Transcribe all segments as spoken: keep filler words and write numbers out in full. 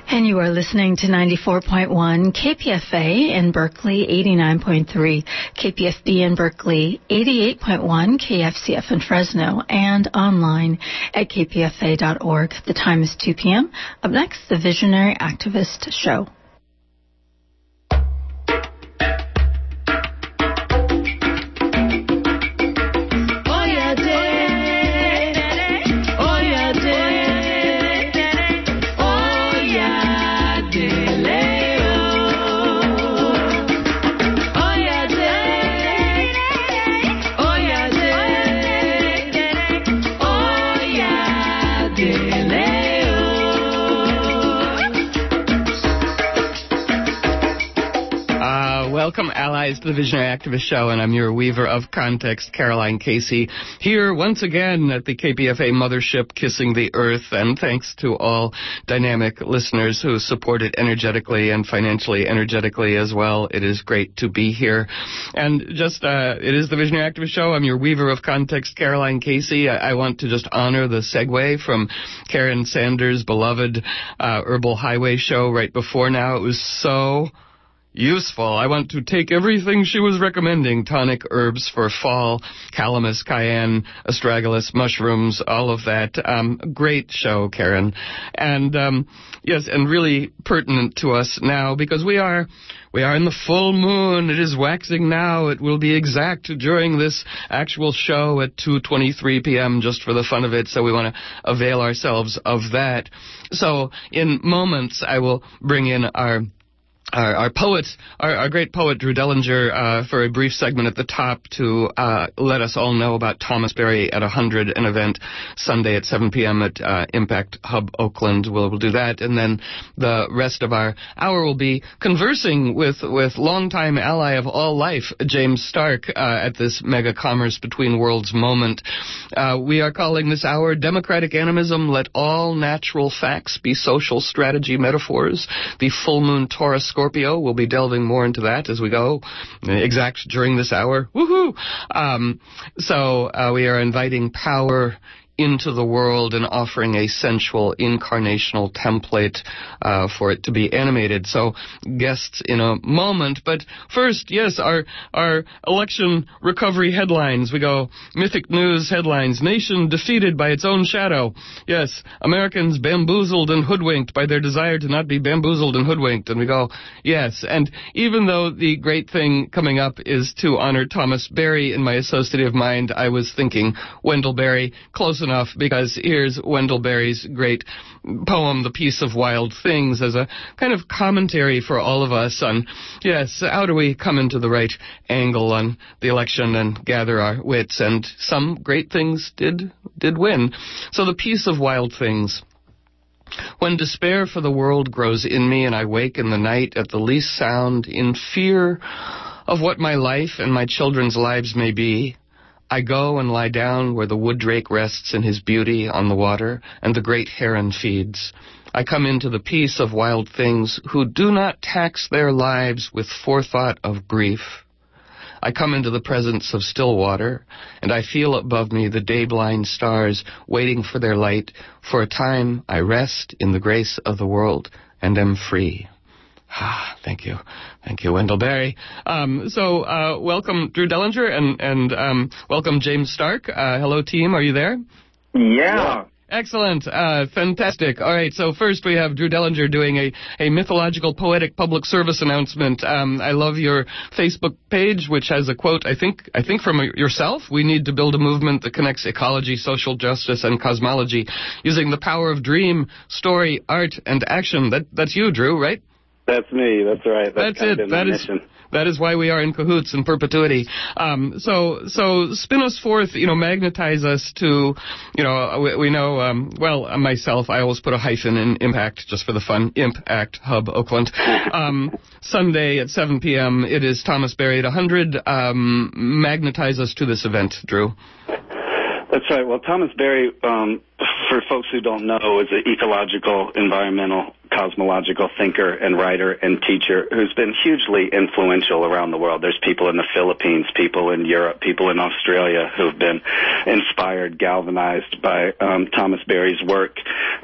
And you are listening to ninety-four point one K P F A in Berkeley, eighty-nine point three K P F B in Berkeley, eighty-eight point one K F C F in Fresno, and online at k p f a dot org. The time is two p.m. Up next, the Visionary Activist Show. Welcome, allies, to the Visionary Activist Show, and I'm your weaver of context, Caroline Casey, here once again at the K P F A mothership, kissing the earth, and thanks to all dynamic listeners who support it energetically and financially energetically as well. It is great to be here. And just, uh, it is the Visionary Activist Show. I'm your weaver of context, Caroline Casey. I, I want to just honor the segue from Karen Sanders' beloved uh, Herbal Highway show right before now. It was so useful. I want to take everything she was recommending, tonic herbs for fall, calamus, cayenne, astragalus, mushrooms, all of that. Um, great show, Karen. And, um, yes, and really pertinent to us now because we are, we are in the full moon. It is waxing now. It will be exact during this actual show at two twenty-three p.m. just for the fun of it. So we want to avail ourselves of that. So in moments, I will bring in our Our, our poet, our, our great poet, Drew Dellinger, uh, for a brief segment at the top to uh, let us all know about Thomas Berry at one hundred, an event Sunday at seven p.m. at uh, Impact Hub Oakland. We'll, we'll do that, and then the rest of our hour will be conversing with, with longtime ally of all life, James Stark, uh, at this mega commerce between worlds moment. Uh, we are calling this hour Democratic Animism, Let All Natural Facts Be Social Strategy Metaphors. The full moon Taurus Scorpio. We'll be delving more into that as we go, exact during this hour. Woohoo! Um, so uh, we are inviting power into the world and offering a sensual incarnational template uh, for it to be animated. So guests in a moment. But first, yes, our our election recovery headlines. We go Mythic News headlines. Nation defeated by its own shadow. Yes, Americans bamboozled and hoodwinked by their desire to not be bamboozled and hoodwinked. And we go, yes. And even though the great thing coming up is to honor Thomas Berry in my associative mind, I was thinking Wendell Berry, close enough. Enough, because here's Wendell Berry's great poem, The Peace of Wild Things, as a kind of commentary for all of us on, yes, how do we come into the right angle on the election and gather our wits, and some great things did did win. So The Peace of Wild Things. When despair for the world grows in me and I wake in the night at the least sound in fear of what my life and my children's lives may be, I go and lie down where the wood drake rests in his beauty on the water, and the great heron feeds. I come into the peace of wild things who do not tax their lives with forethought of grief. I come into the presence of still water, and I feel above me the day-blind stars waiting for their light. For a time I rest in the grace of the world and am free. Ah, thank you. Thank you, Wendell Berry. Um, so, uh, welcome, Drew Dellinger, and, and um, welcome, James Stark. Uh, hello, team. Are you there? Yeah. Excellent. Uh, fantastic. All right, so first we have Drew Dellinger doing a, a mythological, poetic public service announcement. Um, I love your Facebook page, which has a quote, I think, I think from yourself. We need to build a movement that connects ecology, social justice, and cosmology using the power of dream, story, art, and action. That, that's you, Drew, right? That's me. That's right. That's, That's it. That is mission. That is why we are in cahoots in perpetuity. Um, so so spin us forth. You know, magnetize us to. You know, we, we know. Um, well, myself, I always put a hyphen in Impact just for the fun. Impact Hub Oakland. Um, Sunday at seven p.m. It is Thomas Berry at one hundred. Um, magnetize us to this event, Drew. That's right. Well, Thomas Berry, um, for folks who don't know, is an ecological, environmental, cosmological thinker and writer and teacher who's been hugely influential around the world. There's people in the Philippines, people in Europe, people in Australia who've been inspired, galvanized by um, Thomas Berry's work.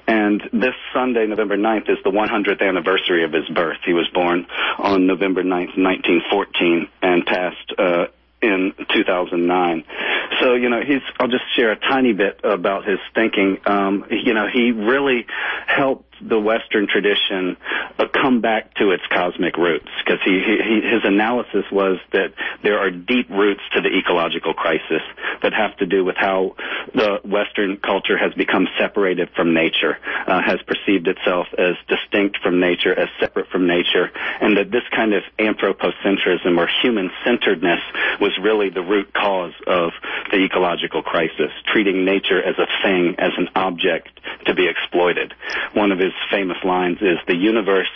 And this Sunday, November ninth, is the one hundredth anniversary of his birth. He was born on November ninth, nineteen fourteen, and passed uh, in two thousand nine. So, you know, he's, I'll just share a tiny bit about his thinking. Um, you know, he really helped the Western tradition uh, come back to its cosmic roots, because he, he, his analysis was that there are deep roots to the ecological crisis that have to do with how the Western culture has become separated from nature, uh, has perceived itself as distinct from nature, as separate from nature, and that this kind of anthropocentrism or human-centeredness was really the root cause of the ecological crisis, treating nature as a thing, as an object to be exploited. One of his famous lines is, "The universe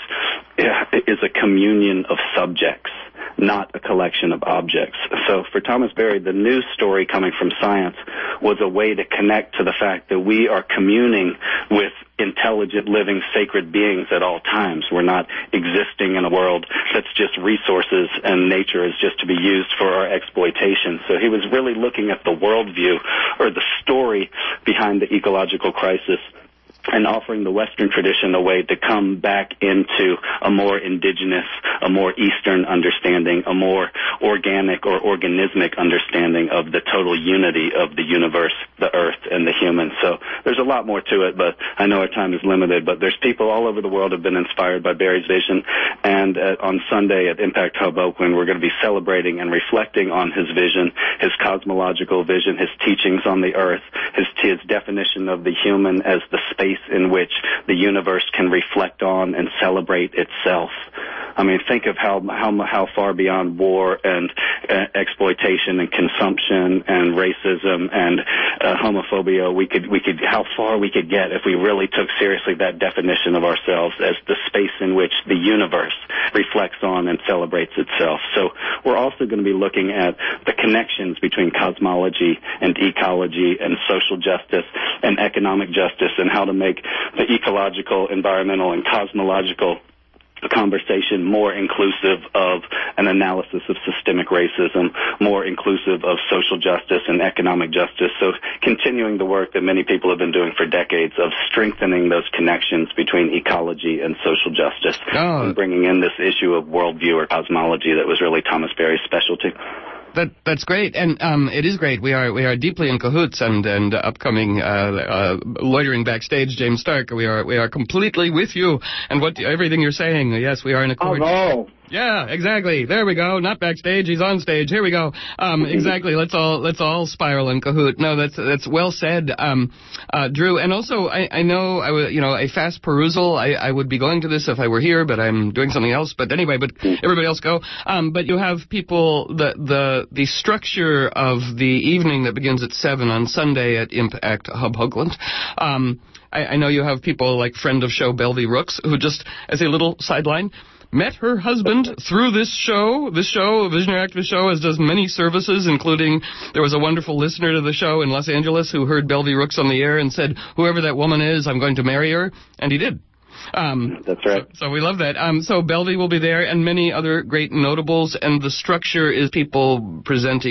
is a communion of subjects, not a collection of objects." So for Thomas Berry, the news story coming from science was a way to connect to the fact that we are communing with intelligent, living, sacred beings at all times. We're not existing in a world that's just resources and nature is just to be used for our exploitation. So he was really looking at the worldview, or the story behind the ecological crisis, and offering the Western tradition a way to come back into a more indigenous, a more Eastern understanding, a more organic or organismic understanding of the total unity of the universe, the earth, and the human. So there's a lot more to it, but I know our time is limited, but there's people all over the world who have been inspired by Berry's vision, and uh, on Sunday at Impact Hub Oakland, we're going to be celebrating and reflecting on his vision, his cosmological vision, his teachings on the earth, his, his definition of the human as the space in which the universe can reflect on and celebrate itself. I mean, think of how how how far beyond war and uh, exploitation and consumption and racism and uh, homophobia we could we could how far we could get if we really took seriously that definition of ourselves as the space in which the universe reflects on and celebrates itself. So we're also going to be looking at the connections between cosmology and ecology and social justice and economic justice, and how to make the ecological, environmental, and cosmological conversation more inclusive of an analysis of systemic racism, more inclusive of social justice and economic justice. So continuing the work that many people have been doing for decades of strengthening those connections between ecology and social justice, oh. and bringing in this issue of worldview or cosmology that was really Thomas Berry's specialty. That that's great, and um, it is great. We are we are deeply in cahoots, and and uh, upcoming uh, uh, loitering backstage, James Stark. We are we are completely with you, and what everything you're saying. Yes, we are in accord. Oh, no. Yeah, exactly. There we go. Not backstage. He's on stage. Here we go. Um, exactly. Let's all let's all spiral in cahoot. No, that's that's well said, um, uh, Drew. And also, I, I know I w- you know a fast perusal. I, I would be going to this if I were here, but I'm doing something else. But anyway, but everybody else go. Um, but you have people the the the structure of the evening that begins at seven on Sunday at Impact Hub Oakland. Um, I, I know you have people like friend of show Belvy Rooks, who just, as a little sideline, met her husband through this show. This show, a Visionary Activist Show, has does many services, including there was a wonderful listener to the show in Los Angeles who heard Belvy Rooks on the air and said, whoever that woman is, I'm going to marry her. And he did. Um, That's right. So, so we love that. Um, so Belvy will be there, and many other great notables, and the structure is people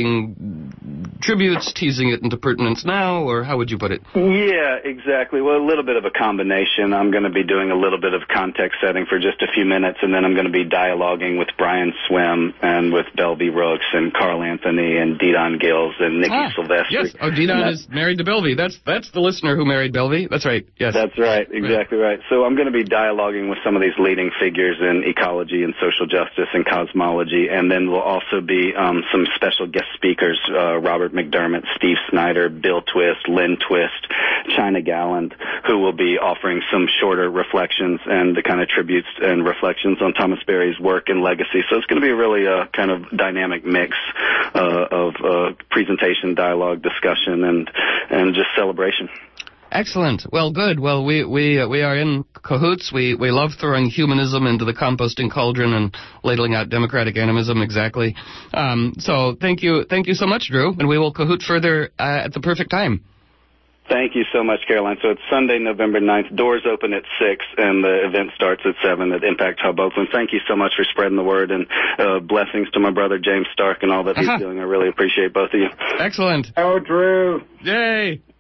presenting tributes, teasing it into pertinence now, or how would you put it? Yeah, exactly. Well, a little bit of a combination. I'm going to be doing a little bit of context setting for just a few minutes, and then I'm going to be dialoguing with Brian Swim and with Belvy Rooks and Carl Anthony and Didon Gills and Nikki ah, Silvestri. Yes, oh, Didon is married to Belvy. That's that's the listener who married Belvy. That's right, yes. That's right, exactly right. right. So I'm going to be dialoguing with some of these leading figures in ecology and social justice and cosmology, and then we'll also be um, some special guest speakers, uh, Robert McDermott, Steve Snyder, Bill Twist, Lynn Twist, China Galland, who will be offering some shorter reflections and the kind of tributes and reflections on Thomas Berry's work and legacy. So it's going to be a really uh, kind of dynamic mix uh, of uh, presentation, dialogue, discussion, and and just celebration. Excellent. Well, good. Well, we we uh, we are in cahoots. We we love throwing humanism into the composting cauldron and ladling out democratic animism. Exactly. Um, so thank you, thank you so much, Drew. And we will cahoot further uh, at the perfect time. Thank you so much, Caroline. So it's Sunday, November ninth. Doors open at six, and the event starts at seven at Impact Hub Oakland. Thank you so much for spreading the word, and uh, blessings to my brother James Stark and all that uh-huh. he's doing. I really appreciate both of you. Excellent. Oh, Drew. Yay.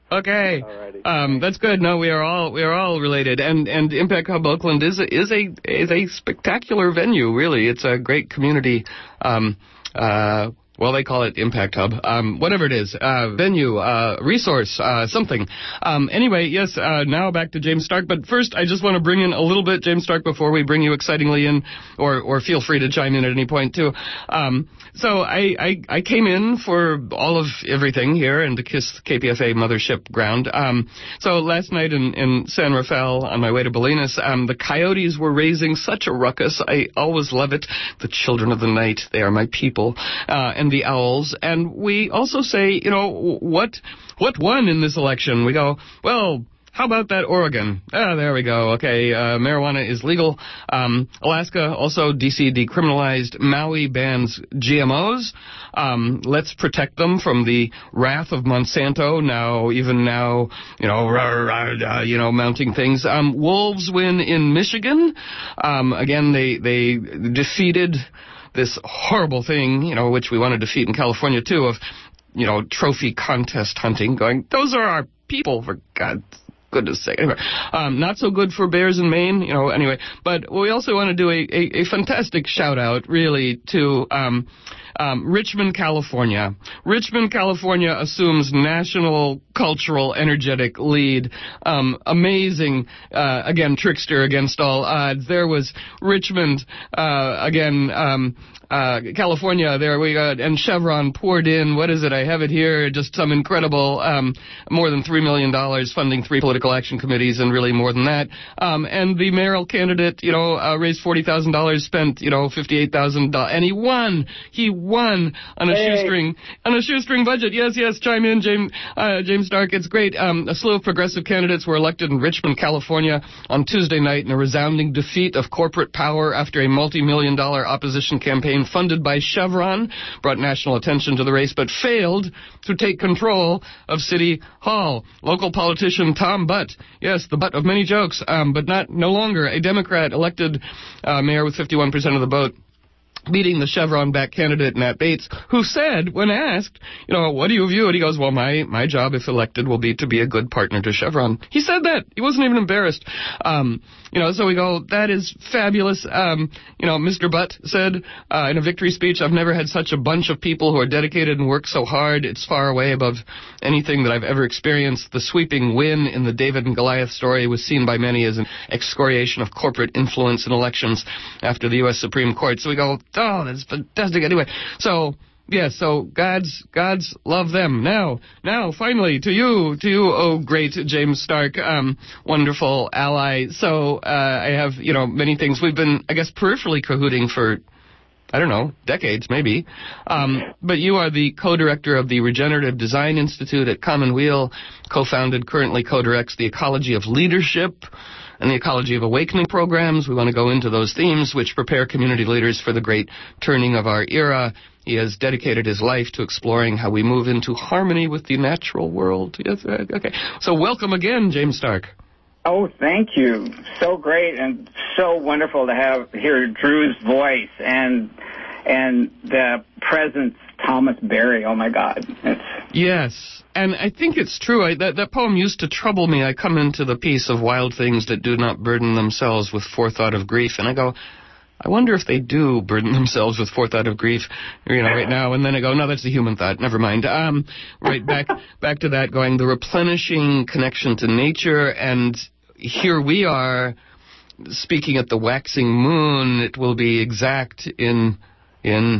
Okay. Um, that's good. No, we are all we are all related, and and Impact Hub Oakland is a, is a is a spectacular venue. Really, it's a great community. Um, uh, Well, they call it Impact Hub. Um, whatever it is, uh, venue, uh, resource, uh, something. Um, anyway, yes, uh, now back to James Stark. But first, I just want to bring in a little bit, James Stark, before we bring you excitingly in, or, or feel free to chime in at any point, too. Um, so I, I, I came in for all of everything here and to kiss K P F A mothership ground. Um, so last night in, in San Rafael on my way to Bolinas, um, the coyotes were raising such a ruckus. I always love it. The children of the night, they are my people. Uh, and the owls, and we also say, you know, what what won in this election? We go, well, how about that Oregon? Ah, there we go. Okay, uh, marijuana is legal. Um, Alaska, also D C decriminalized. Maui bans G M Os. Um, let's protect them from the wrath of Monsanto. Now, even now, you know, rah, rah, rah, you know, mounting things. Um, wolves win in Michigan. Um, again, they they defeated this horrible thing, you know, which we want to defeat in California, too, of, you know, trophy contest hunting, going, those are our people, for God's goodness sake. Anyway, um, not so good for bears in Maine, you know, anyway. But we also want to do a, a, a fantastic shout-out, really, to um, um, Richmond, California. Richmond, California assumes national cultural energetic lead. Um, amazing, uh, again, trickster against all odds. There was Richmond, uh, again, um, uh, California, there we got, and Chevron poured in, what is it, I have it here, just some incredible, um, more than three million dollars funding three political action committees, and really more than that. Um, and the mayoral candidate, you know, uh, raised forty thousand dollars, spent, you know, fifty-eight thousand dollars, and he won. He won on a hey. shoestring, on a shoestring budget. Yes, yes, chime in, James, uh, James Stark. It's great. Um, a slew of progressive candidates were elected in Richmond, California on Tuesday night in a resounding defeat of corporate power after a multi-million dollar opposition campaign funded by Chevron brought national attention to the race, but failed to take control of City Hall. Local politician Tom Butt, yes, the butt of many jokes, um, but not no longer a Democrat, elected uh, mayor with fifty-one percent of the vote, beating the Chevron-backed candidate, Matt Bates, who said, when asked, you know, what do you view it? He goes, well, my, my job, if elected, will be to be a good partner to Chevron. He said that. He wasn't even embarrassed. Um, you know, so we go, that is fabulous. Um, you know, Mister Butt said uh, in a victory speech, I've never had such a bunch of people who are dedicated and work so hard. It's far away above anything that I've ever experienced. The sweeping win in the David and Goliath story was seen by many as an excoriation of corporate influence in elections after the U S Supreme Court. So we go, oh, that's fantastic. Anyway, so, yeah, so God's, God's love them. Now, now, finally, to you, to you, oh, great James Stark, um, wonderful ally. So, uh, I have, you know, many things. We've been, I guess, peripherally cahooting for, I don't know, decades, maybe. Um, but you are the co-director of the Regenerative Design Institute at Commonweal, co-founded, currently co-directs the Ecology of Leadership and the Ecology of Awakening programs. We want to go into those themes which prepare community leaders for the great turning of our era. He has dedicated his life to exploring how we move into harmony with the natural world. Yes, okay. So welcome again, James Stark. Oh, thank you. So great and so wonderful to have hear Drew's voice and and the presence Thomas Berry. Oh my God. It's... Yes. And I think it's true. I, that, that poem used to trouble me. I come into the piece of wild things that do not burden themselves with forethought of grief, and I go, I wonder if they do burden themselves with forethought of grief, you know, right now. And then I go, no, that's a human thought. Never mind. Um, right back, back to that, going the replenishing connection to nature, and here we are speaking at the waxing moon. It will be exact in in.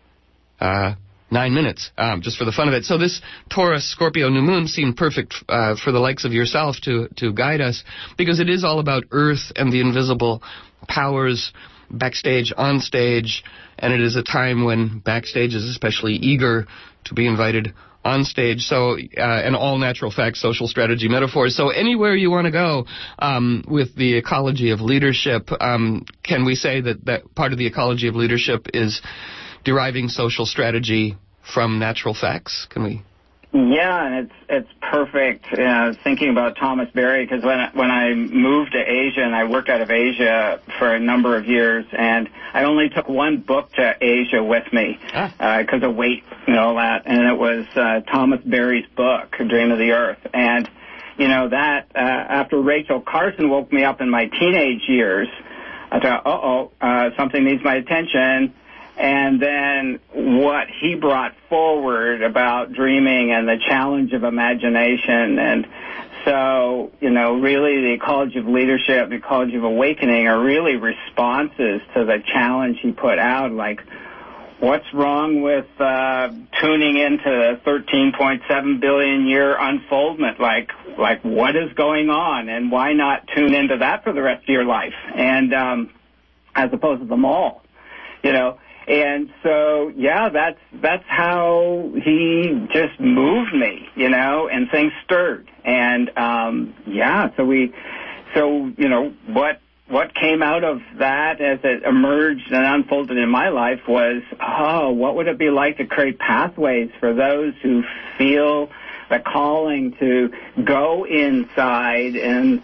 Uh, Nine minutes, um, just for the fun of it. So this Taurus Scorpio new moon seemed perfect uh, for the likes of yourself to, to guide us, because it is all about Earth and the invisible powers backstage, on stage, and it is a time when backstage is especially eager to be invited on stage. So, uh, and all natural facts, social strategy metaphors. So anywhere you want to go um, with the ecology of leadership, um, can we say that, that part of the ecology of leadership is deriving social strategy from natural facts? Can we? Yeah, and it's it's perfect uh, thinking about Thomas Berry, because when when I moved to Asia, and I worked out of Asia for a number of years, and I only took one book to Asia with me because ah. uh, of weight and all that, and it was uh, Thomas Berry's book, Dream of the Earth. And you know that uh, after Rachel Carson woke me up in my teenage years, I thought, uh-oh, uh, something needs my attention. And then what he brought forward about dreaming and the challenge of imagination. And so, you know, really the Ecology of Leadership, the Ecology of Awakening are really responses to the challenge he put out, like, what's wrong with uh, tuning into the thirteen point seven billion year unfoldment? Like, like what is going on, and why not tune into that for the rest of your life? And um, as opposed to them all, you know. And so, yeah, that's that's how he just moved me, you know, and things stirred. And um, yeah, so we, so you know, what what came out of that as it emerged and unfolded in my life was, oh, what would it be like to create pathways for those who feel the calling to go inside and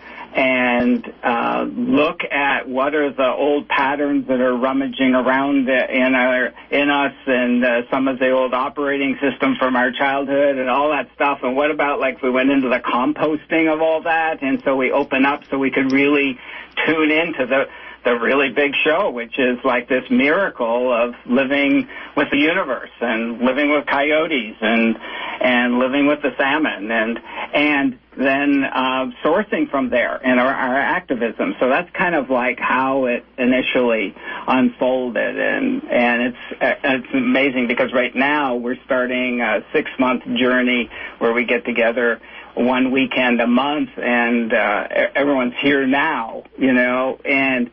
and uh, look at what are the old patterns that are rummaging around in our in us, and uh, some of the old operating system from our childhood and all that stuff. And what about, like, we went into the composting of all that, and so we open up so we could really tune into the the really big show, which is like this miracle of living with the universe and living with coyotes and and living with the salmon, and and then uh, sourcing from there in our, our activism. So that's kind of like how it initially unfolded, and and it's uh, it's amazing because right now we're starting a six month journey where we get together one weekend a month, and uh, everyone's here now, you know, and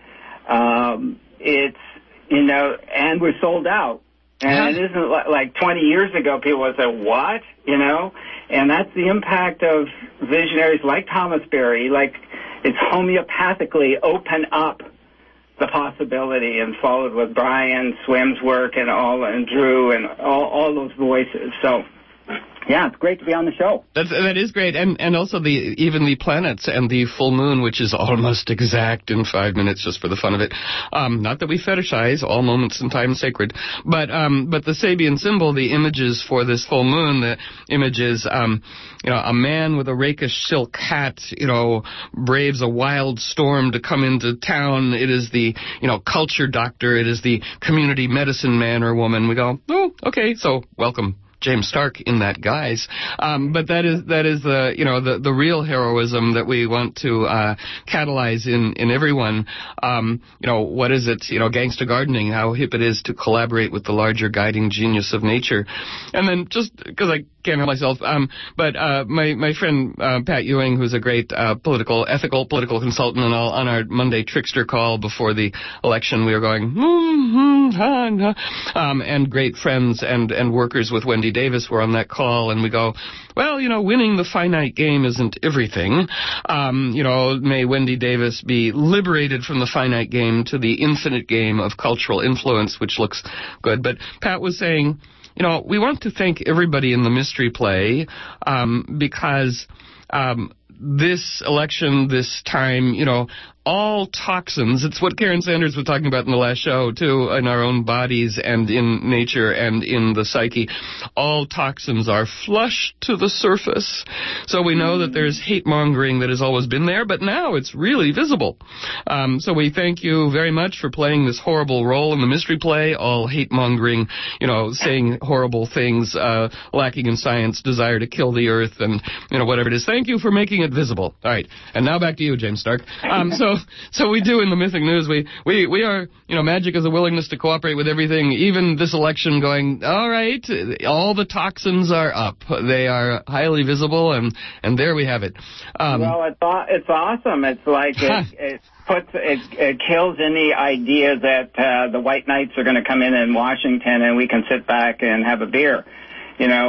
um, it's, you know, and we're sold out. And it isn't like twenty years ago people would say, what? You know? And that's the impact of visionaries like Thomas Berry. Like, it's homeopathically open up the possibility, and followed with Brian Swim's work and all, and Drew and all, all those voices. So, yeah, it's great to be on the show. That's, that is great, and and also the even the planets and the full moon, which is almost exact in five minutes, just for the fun of it. Um, not that we fetishize all moments in time sacred, but um, but the Sabian symbol, the images for this full moon, the images, um, you know, a man with a rakish silk hat, you know, braves a wild storm to come into town. It is the, you know, culture doctor. It is the community medicine man or woman. We go, oh, okay, so welcome, James Stark, in that guise. Um, but that is that is the you know the the real heroism that we want to uh, catalyze in in everyone. Um, you know, what is it? You know, gangsta gardening. How hip it is to collaborate with the larger guiding genius of nature. And then just because I can't help myself, um, but uh, my my friend uh, Pat Ewing, who's a great uh, political ethical political consultant, and all, on our Monday Trickster call before the election, we were going, mm-hmm, ha, ha. Um, and great friends and and workers with Wendy Davis were on that call, and we go, well, you know, winning the finite game isn't everything. Um, you know, may Wendy Davis be liberated from the finite game to the infinite game of cultural influence, which looks good. But Pat was saying, you know, we want to thank everybody in the mystery play um, because um, this election, this time, you know, all toxins, it's what Karen Sanders was talking about in the last show, too, in our own bodies and in nature and in the psyche. All toxins are flushed to the surface. So we know that there's hate-mongering that has always been there, but now it's really visible. Um, so we thank you very much for playing this horrible role in the mystery play, all hate-mongering, you know, saying horrible things, uh, lacking in science, desire to kill the earth, and, you know, whatever it is. Thank you for making it visible. All right. And now back to you, James Stark. Um, so So we do in the Mythic News, we, we, we are, you know, magic is a willingness to cooperate with everything, even this election going, all right, all the toxins are up. They are highly visible, and, and there we have it. Um, well, it's, it's awesome. It's like it, it puts, it, it kills any idea that uh, the white knights are going to come in in Washington and we can sit back and have a beer, you know.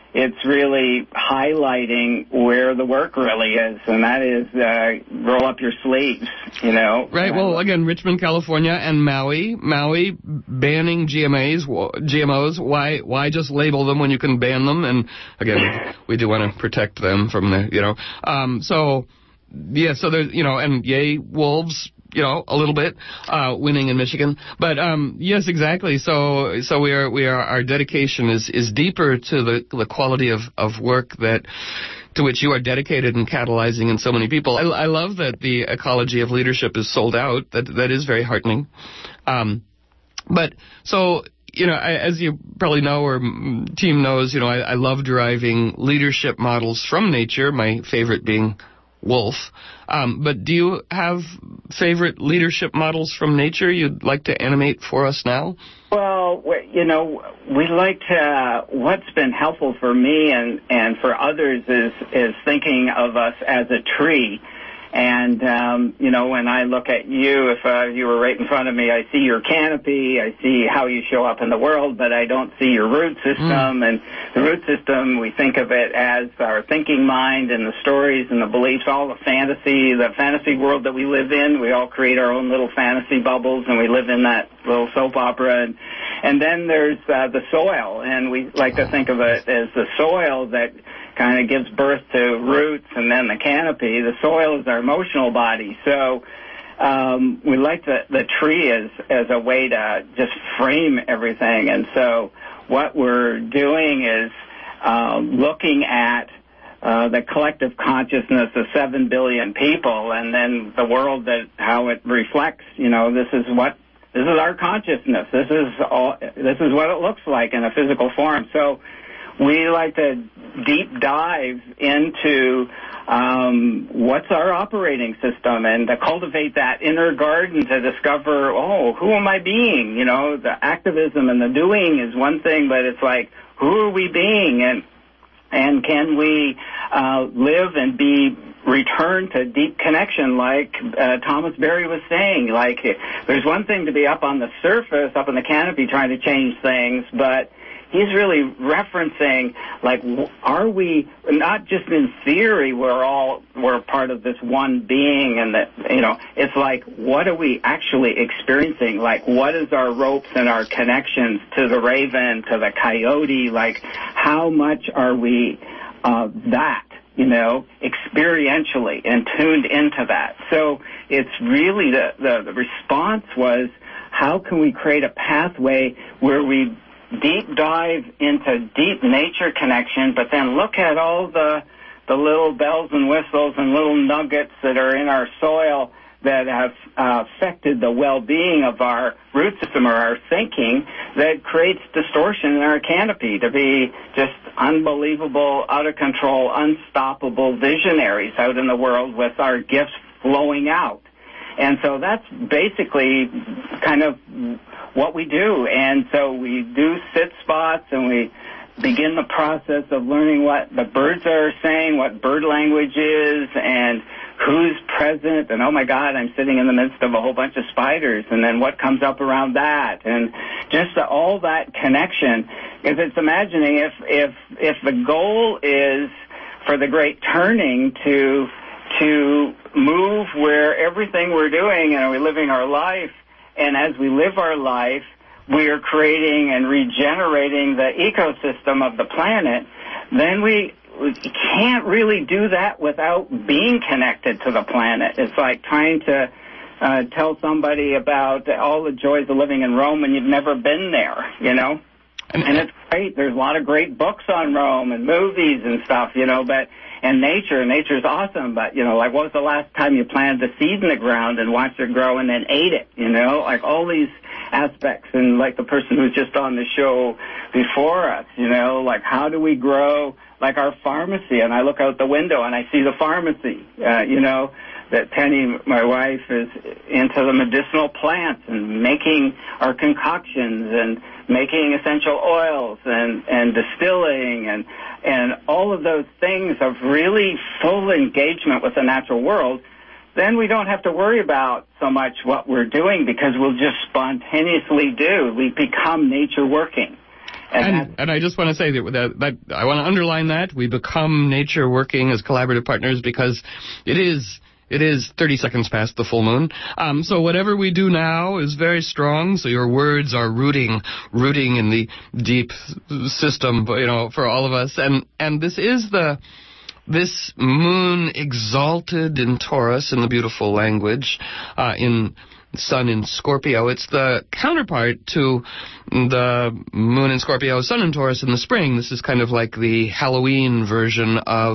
it's really highlighting where the work really is, and that is uh, roll up your sleeves, you know. Right. Well, again, Richmond, California, and Maui. Maui banning G M As, G M Os. Why? Why just label them when you can ban them? And again, we do want to protect them from the, you know. Um, so, yeah. So there's, you know, and yay wolves. You know, a little bit, uh, winning in Michigan. But, um, yes, exactly. So, so we are, we are, our dedication is, is deeper to the, the quality of, of work that, to which you are dedicated and catalyzing in so many people. I, I love that the ecology of leadership is sold out. That, that is very heartening. Um, but, so, you know, I, as you probably know, or team knows, you know, I, I love deriving leadership models from nature, my favorite being wolf. Um, but do you have favorite leadership models from nature you'd like to animate for us now? Well, you know, we like to, what's been helpful for me and, and for others is, is thinking of us as a tree. And, um, you know, when I look at you, if uh, you were right in front of me, I see your canopy, I see how you show up in the world, but I don't see your root system. Mm. And the root system, we think of it as our thinking mind and the stories and the beliefs, all the fantasy, the fantasy world that we live in. We all create our own little fantasy bubbles, and we live in that little soap opera. And, and then there's uh, the soil, and we like to think of it as the soil that kind of gives birth to roots and then the canopy. The soil is our emotional body. So um, we like the, the tree as, as a way to just frame everything. And so what we're doing is um, looking at uh, the collective consciousness of seven billion people, and then the world, that how it reflects. You know, this is what this is our consciousness. This is all. This is what it looks like in a physical form. So we like to deep dive into um, what's our operating system, and to cultivate that inner garden to discover, oh, who am I being? You know, the activism and the doing is one thing, but it's like, who are we being? And and can we uh, live and be return to deep connection, like uh, Thomas Berry was saying? Like, there's one thing to be up on the surface, up in the canopy, trying to change things, but he's really referencing, like, are we, not just in theory, we're all, we're part of this one being, and that, you know, it's like, what are we actually experiencing? Like, what is our ropes and our connections to the raven, to the coyote? Like, how much are we uh, that, you know, experientially and tuned into that? So it's really, the, the, the response was, how can we create a pathway where we deep dive into deep nature connection, but then look at all the the little bells and whistles and little nuggets that are in our soil that have uh, affected the well-being of our root system or our thinking, that creates distortion in our canopy to be just unbelievable, out of control, unstoppable visionaries out in the world with our gifts flowing out. And so that's basically kind of what we do. And so we do sit spots, and we begin the process of learning what the birds are saying, what bird language is, and who's present. And, oh, my God, I'm sitting in the midst of a whole bunch of spiders, and then what comes up around that. And just the, all that connection. Because it's imagining if, if, if the goal is for the great turning to to move where everything we're doing and we're living our life, and as we live our life, we are creating and regenerating the ecosystem of the planet, then we, we can't really do that without being connected to the planet. It's like trying to uh, tell somebody about all the joys of living in Rome when you've never been there, you know? And it's great. There's a lot of great books on Rome and movies and stuff, you know, but and nature. Nature's awesome, but, you know, like, what was the last time you planted a seed in the ground and watched it grow and then ate it, you know? Like, all these aspects. And like the person who's just on the show before us, you know, like, how do we grow, like, our pharmacy? And I look out the window and I see the pharmacy, uh, you know, that Penny, my wife, is into the medicinal plants and making our concoctions and making essential oils and, and distilling and and all of those things of really full engagement with the natural world, then we don't have to worry about so much what we're doing, because we'll just spontaneously do. We become nature working. And, and, and I just want to say that, that, that I want to underline that. We become nature working as collaborative partners because it is it is thirty seconds past the full moon. Um, so whatever we do now is very strong. So your words are rooting rooting in the deep system, you know, for all of us. And and this is the this moon exalted in Taurus in the beautiful language uh, in. Sun in Scorpio. It's the counterpart to the moon in Scorpio, Sun in Taurus in the spring. This is kind of like the Halloween version of,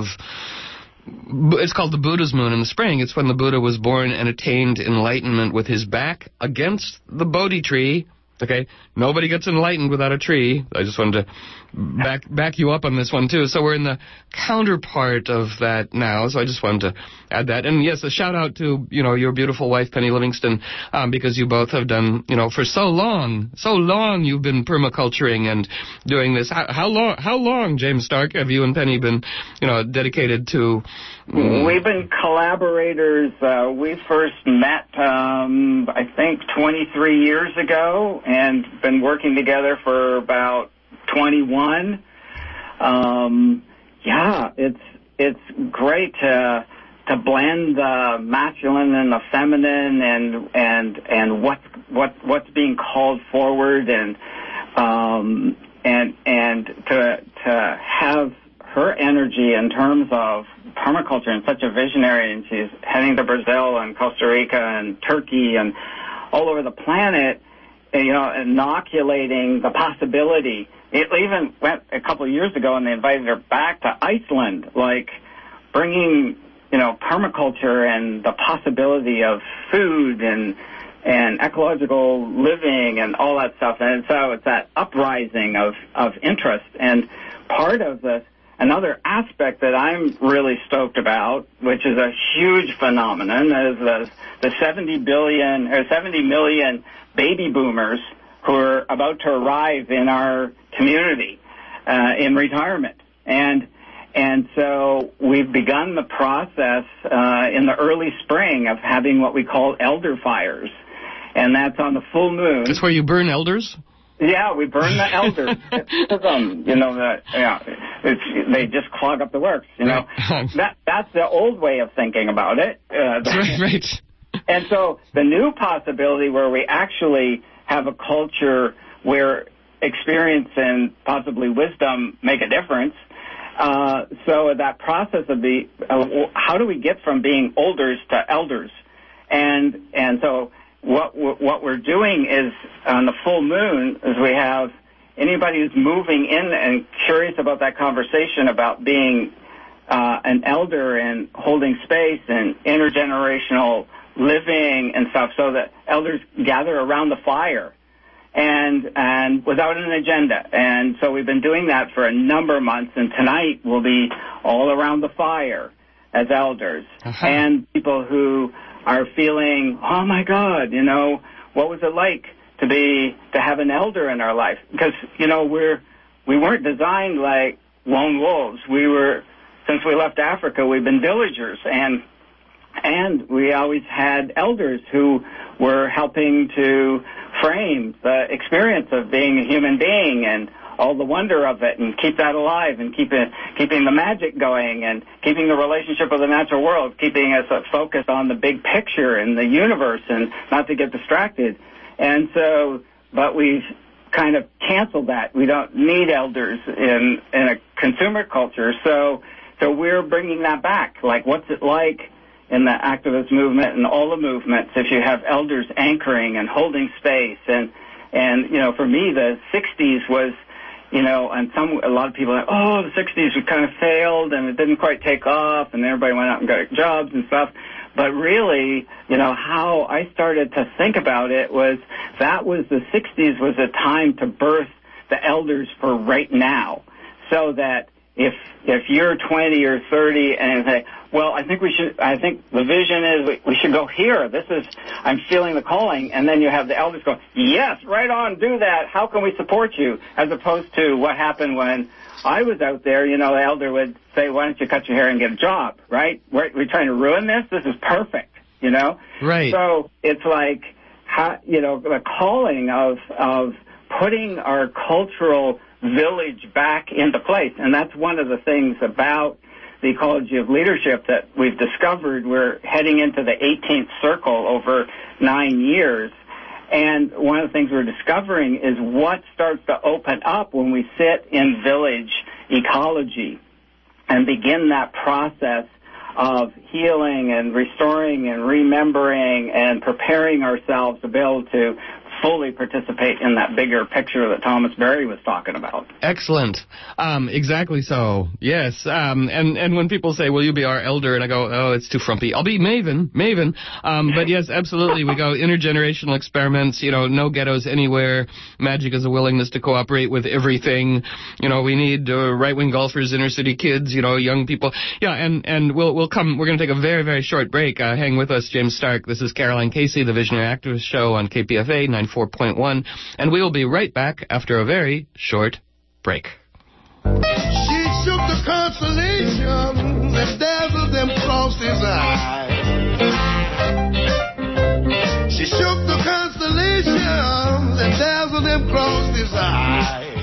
it's called the Buddha's moon in the spring. It's when the Buddha was born and attained enlightenment with his back against the Bodhi tree. Okay, nobody gets enlightened without a tree. I just wanted to back back you up on this one, too. So we're in the counterpart of that now, so I just wanted to add that. And, yes, a shout-out to, you know, your beautiful wife, Penny Livingston, um, because you both have done, you know, for so long, so long you've been permaculturing and doing this. How, how long, how long, James Stark, have you and Penny been, you know, dedicated to... Um, We've been collaborators. Uh, we first met, um, I think, twenty-three years ago, and been working together for about twenty-one. Um, yeah, it's it's great to to blend the masculine and the feminine, and and and what's what what's being called forward, and um, and and to to have her energy in terms of permaculture and such a visionary, and she's heading to Brazil and Costa Rica and Turkey and all over the planet, you know, inoculating the possibility. It even went a couple of years ago, and they invited her back to Iceland, like bringing, you know, permaculture and the possibility of food and and ecological living and all that stuff. And so it's that uprising of, of interest. And part of this, another aspect that I'm really stoked about, which is a huge phenomenon, is the, the seventy billion or seventy million baby boomers who are about to arrive in our community uh, in retirement. And and so we've begun the process uh, in the early spring of having what we call elder fires. And that's on the full moon. That's where you burn elders? Yeah, we burn the elders. um, you know, the, yeah, it's, they just clog up the works. You know, right. that that's the old way of thinking about it. Uh, right, right. And so the new possibility where we actually have a culture where experience and possibly wisdom make a difference. Uh, so that process of the uh, how do we get from being olders to elders, and and so. What what we're doing is, on the full moon, is we have anybody who's moving in and curious about that conversation about being uh, an elder and holding space and intergenerational living and stuff, so that elders gather around the fire and and without an agenda. And so we've been doing that for a number of months, and tonight we'll be all around the fire as elders. Uh-huh. And people who are feeling, oh my God, you know, what was it like to be to have an elder in our life? Because, you know, we're we weren't designed like lone wolves. We were, since we left Africa, we've been villagers, and and we always had elders who were helping to frame the experience of being a human being and all the wonder of it, and keep that alive, and keep it, keeping the magic going, and keeping the relationship with the natural world, keeping us focused on the big picture and the universe, and not to get distracted. And so, but we've kind of canceled that. We don't need elders in in a consumer culture. So, so we're bringing that back. Like, what's it like in the activist movement and all the movements if you have elders anchoring and holding space? And and you know, for me, the sixties was. You know, and some a lot of people are like, oh, the sixties we kind of failed and it didn't quite take off, and everybody went out and got jobs and stuff. But really, you know, how I started to think about it was that was the sixties was a time to birth the elders for right now, so that if if you're twenty or thirty and say, well, I think we should, I think the vision is we, we should go here. This is, I'm feeling the calling. And then you have the elders go, yes, right on, do that. How can we support you? As opposed to what happened when I was out there, you know, the elder would say, why don't you cut your hair and get a job, right? We're, we're trying to ruin this. This is perfect, you know? Right. So it's like, how, you know, the calling of, of putting our cultural village back into place. And that's one of the things about the ecology of leadership that we've discovered. We're heading into the eighteenth circle over nine years. And one of the things we're discovering is what starts to open up when we sit in village ecology and begin that process of healing and restoring and remembering and preparing ourselves to be able to fully participate in that bigger picture that Thomas Berry was talking about. Excellent. Um, exactly so. Yes. Um, and, and when people say, will you be our elder? And I go, oh, it's too frumpy. I'll be Maven, Maven. Um, but yes, absolutely. We go intergenerational experiments, you know, no ghettos anywhere. Magic is a willingness to cooperate with everything. You know, we need uh, right-wing golfers, inner-city kids, you know, young people. Yeah, and, and we'll, we'll come, we're going to take a very, very short break. Uh, hang with us, James Stark. This is Caroline Casey, the Visionary Activist Show on K P F A ninety-four point one, and we will be right back after a very short break. She shook the constellation that dazzled them across his eyes. She shook the constellation that dazzled them across his eyes.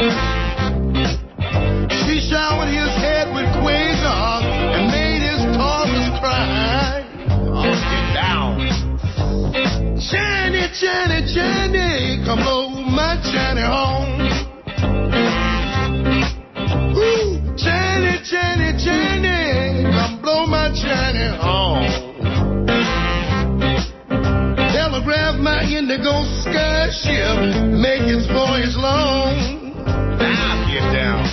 She showered his head with quasars and made his toddlers cry. Oh, get down. Jenny, Jenny, Jenny, come blow my Jenny home. Ooh, Jenny, Jenny, Jenny, come blow my Jenny home. Telegraph my indigo sky ship, make its voyage long. Now get down.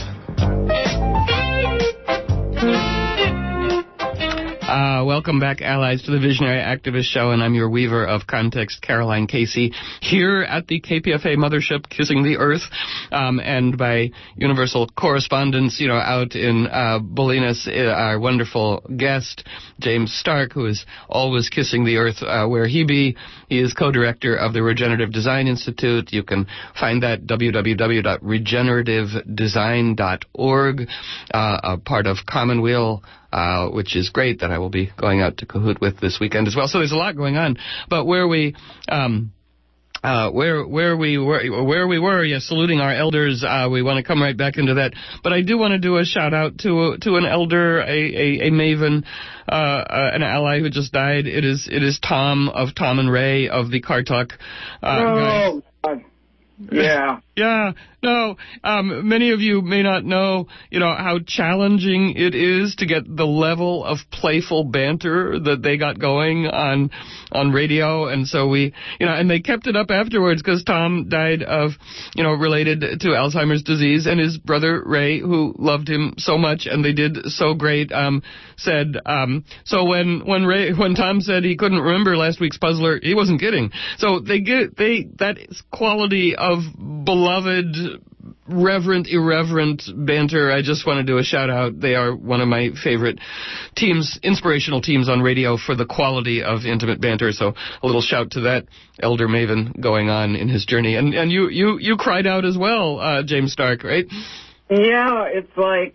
Uh, welcome back, allies, to the Visionary Activist Show, and I'm your weaver of context, Caroline Casey, here at the K P F A mothership, kissing the earth, um, and by universal correspondence, you know, out in uh, Bolinas, our wonderful guest, James Stark, who is always kissing the earth uh, where he be. He is co-director of the Regenerative Design Institute. You can find that at w w w dot regenerative design dot org, uh, a part of Commonweal, Uh, which is great, that I will be going out to Cahoot with this weekend as well. So there's a lot going on. But where we, um, uh, where where we were, where we were, yes, saluting our elders. Uh, we want to come right back into that. But I do want to do a shout out to a, to an elder, a a, a maven, uh, uh, an ally who just died. It is it is Tom of Tom and Ray of the Kartuk. Uh, oh, God. Yeah. Yeah, no, um, many of you may not know, you know, how challenging it is to get the level of playful banter that they got going on, on radio. And so we, you know, and they kept it up afterwards because Tom died of, you know, related to Alzheimer's disease, and his brother Ray, who loved him so much and they did so great, um, said, um, so when, when Ray, when Tom said he couldn't remember last week's puzzler, he wasn't kidding. So they get, they, that quality of beloved, reverent, irreverent banter. I just want to do a shout out. They are one of my favorite teams, inspirational teams on radio for the quality of intimate banter. So a little shout to that elder maven going on in his journey. And and you you you cried out as well, uh, James Stark, right? Yeah, it's like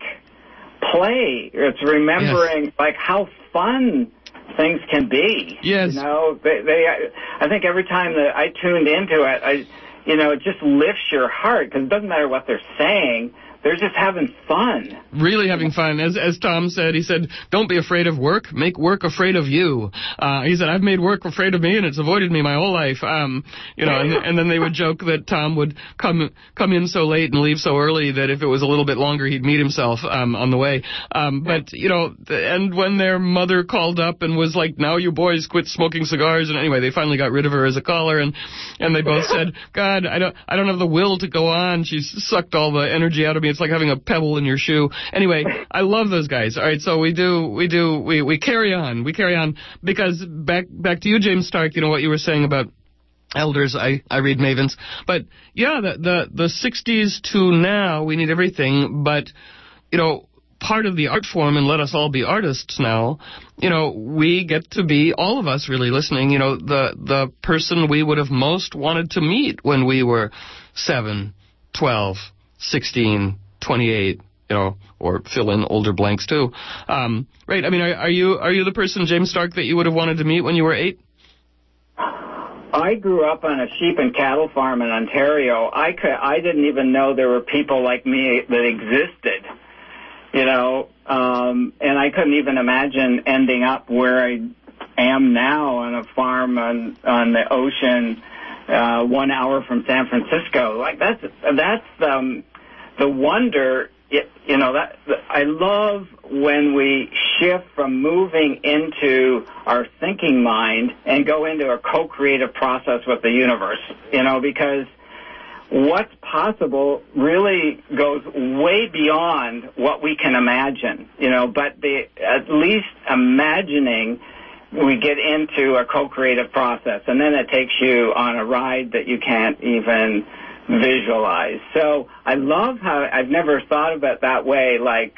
play. It's remembering yes. like how fun things can be. Yes. You know, they, they I think every time that I tuned into it, I you know, it just lifts your heart, because it doesn't matter what they're saying. They're just having fun. Really having fun. As as Tom said, he said, don't be afraid of work. Make work afraid of you. Uh, he said, I've made work afraid of me, and it's avoided me my whole life. Um, you know, and, and then they would joke that Tom would come come in so late and leave so early that if it was a little bit longer, he'd meet himself um, on the way. Um, but, you know, and when their mother called up and was like, now you boys quit smoking cigars. And anyway, they finally got rid of her as a caller, and, and they both said, God, I don't, I don't have the will to go on. She's sucked all the energy out of me. It's like having a pebble in your shoe. Anyway, I love those guys. All right, so we do, we do, we, we carry on. We carry on because back back to you, James Stark, you know, what you were saying about elders, I, I read mavens. But, yeah, the, the, the sixties to now, we need everything. But, you know, part of the art form, and let us all be artists now, you know, we get to be, all of us really listening, you know, the, the person we would have most wanted to meet when we were seven, twelve, sixteen, twenty-eight, you know, or fill in older blanks too. Um, right, I mean, are, are you are you the person, James Stark, that you would have wanted to meet when you were eight? I grew up on a sheep and cattle farm in Ontario. I could, I didn't even know there were people like me that existed, you know, um, and I couldn't even imagine ending up where I am now on a farm on, on the ocean, uh, one hour from San Francisco. Like that's, that's, um, the wonder. It, you know, that I love when we shift from moving into our thinking mind and go into a co-creative process with the universe, you know, because what's possible really goes way beyond what we can imagine, you know, but the, at least imagining we get into a co-creative process, and then it takes you on a ride that you can't even visualize. So I love how I've never thought of it that way. Like,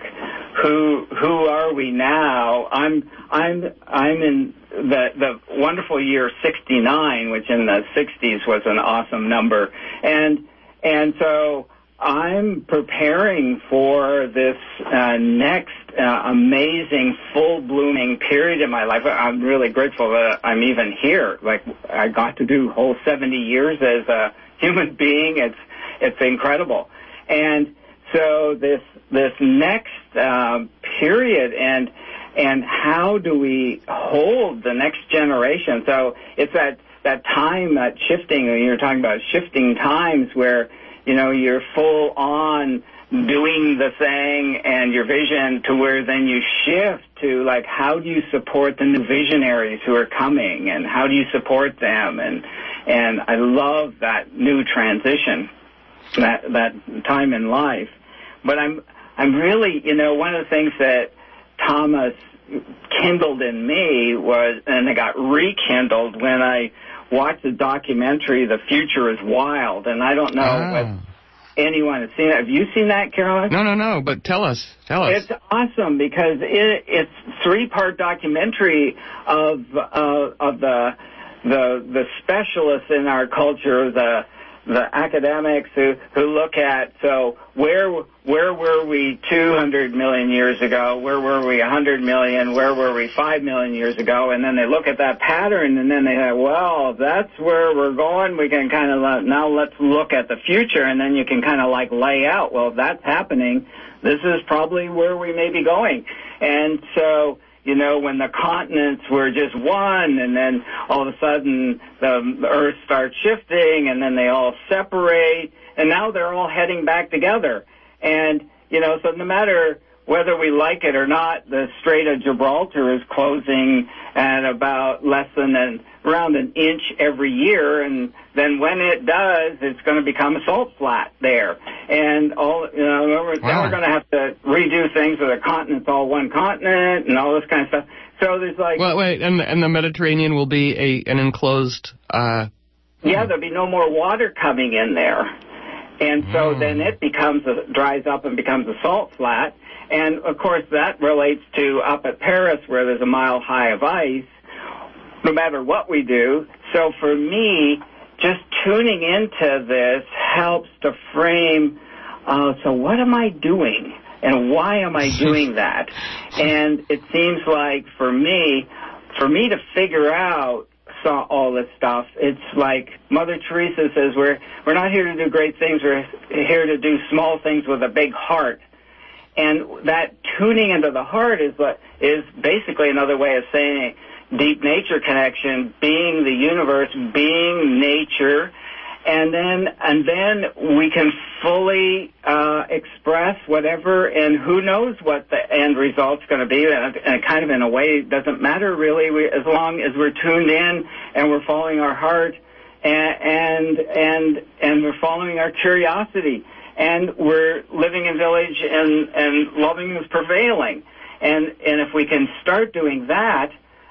who who are we now? I'm I'm I'm in the the wonderful year sixty-nine, which in the sixties was an awesome number, and and so I'm preparing for this uh, next uh, amazing full blooming period in my life. I'm really grateful that I'm even here. Like, I got to do whole seventy years as a human being. It's it's incredible. And so this this next uh, period, and and how do we hold the next generation? So it's that that time, that shifting. You're talking about shifting times where, you know, you're full on doing the thing and your vision, to where then you shift to, like, how do you support the new visionaries who are coming, and how do you support them? And and I love that new transition, that that time in life. But I'm I'm really, you know, one of the things that Thomas kindled in me was, and it got rekindled when I watched the documentary "The Future Is Wild," and I don't know ah. what anyone has seen it. Have you seen that, Caroline? No, no, no, but tell us. Tell us. It's awesome because it, it's three-part documentary of uh, of the the the specialists in our culture, the the academics who, who look at, so where where were we two hundred million years ago? Where were we one hundred million? Where were we five million years ago? And then they look at that pattern, and then they say, well, that's where we're going. We can kind of, now let's look at the future, and then you can kind of like lay out, well, if that's happening, this is probably where we may be going. And so, you know, when the continents were just one, and then all of a sudden the, the Earth starts shifting, and then they all separate, and now they're all heading back together. And, you know, so no matter whether we like it or not, the Strait of Gibraltar is closing at about less than an, around an inch every year, and then when it does, it's going to become a salt flat there. And all, you know, we're, wow. then we're going to have to redo things so the continent's all one continent and all this kind of stuff. So there's like... Well, wait, and, and the Mediterranean will be a an enclosed... Uh, yeah, there'll be no more water coming in there. And so mm. then it becomes a, dries up and becomes a salt flat. And, of course, that relates to up at Paris where there's a mile high of ice, no matter what we do. So for me, just tuning into this helps to frame, uh, so what am I doing? And why am I doing that? And it seems like for me, for me to figure out saw all this stuff, it's like Mother Teresa says, we're we're not here to do great things, we're here to do small things with a big heart. And that tuning into the heart is what is basically another way of saying deep nature connection, being the universe, being nature, and then and then we can fully uh, express whatever, and who knows what the end result's going to be. And, and kind of in a way, it doesn't matter really, we, as long as we're tuned in and we're following our heart, and and and, and we're following our curiosity. And we're living in village, and, and loving is prevailing. And and if we can start doing that,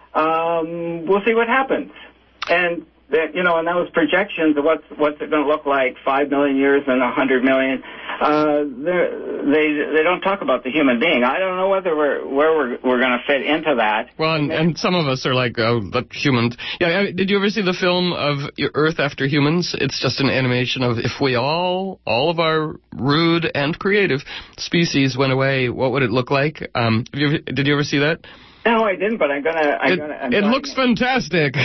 um, we'll see what happens. And, you know, and those projections of what's, what's it going to look like five million years and one hundred million, uh, they they don't talk about the human being. I don't know whether we're, where we're, we're going to fit into that. Well, and, and some of us are like, oh, the humans. Yeah, did you ever see the film of Earth After Humans? It's just an animation of if we all, all of our rude and creative species went away, what would it look like? Um, have you ever, did you ever see that? No, I didn't, but I'm gonna. I'm it gonna, I'm it gonna, looks fantastic.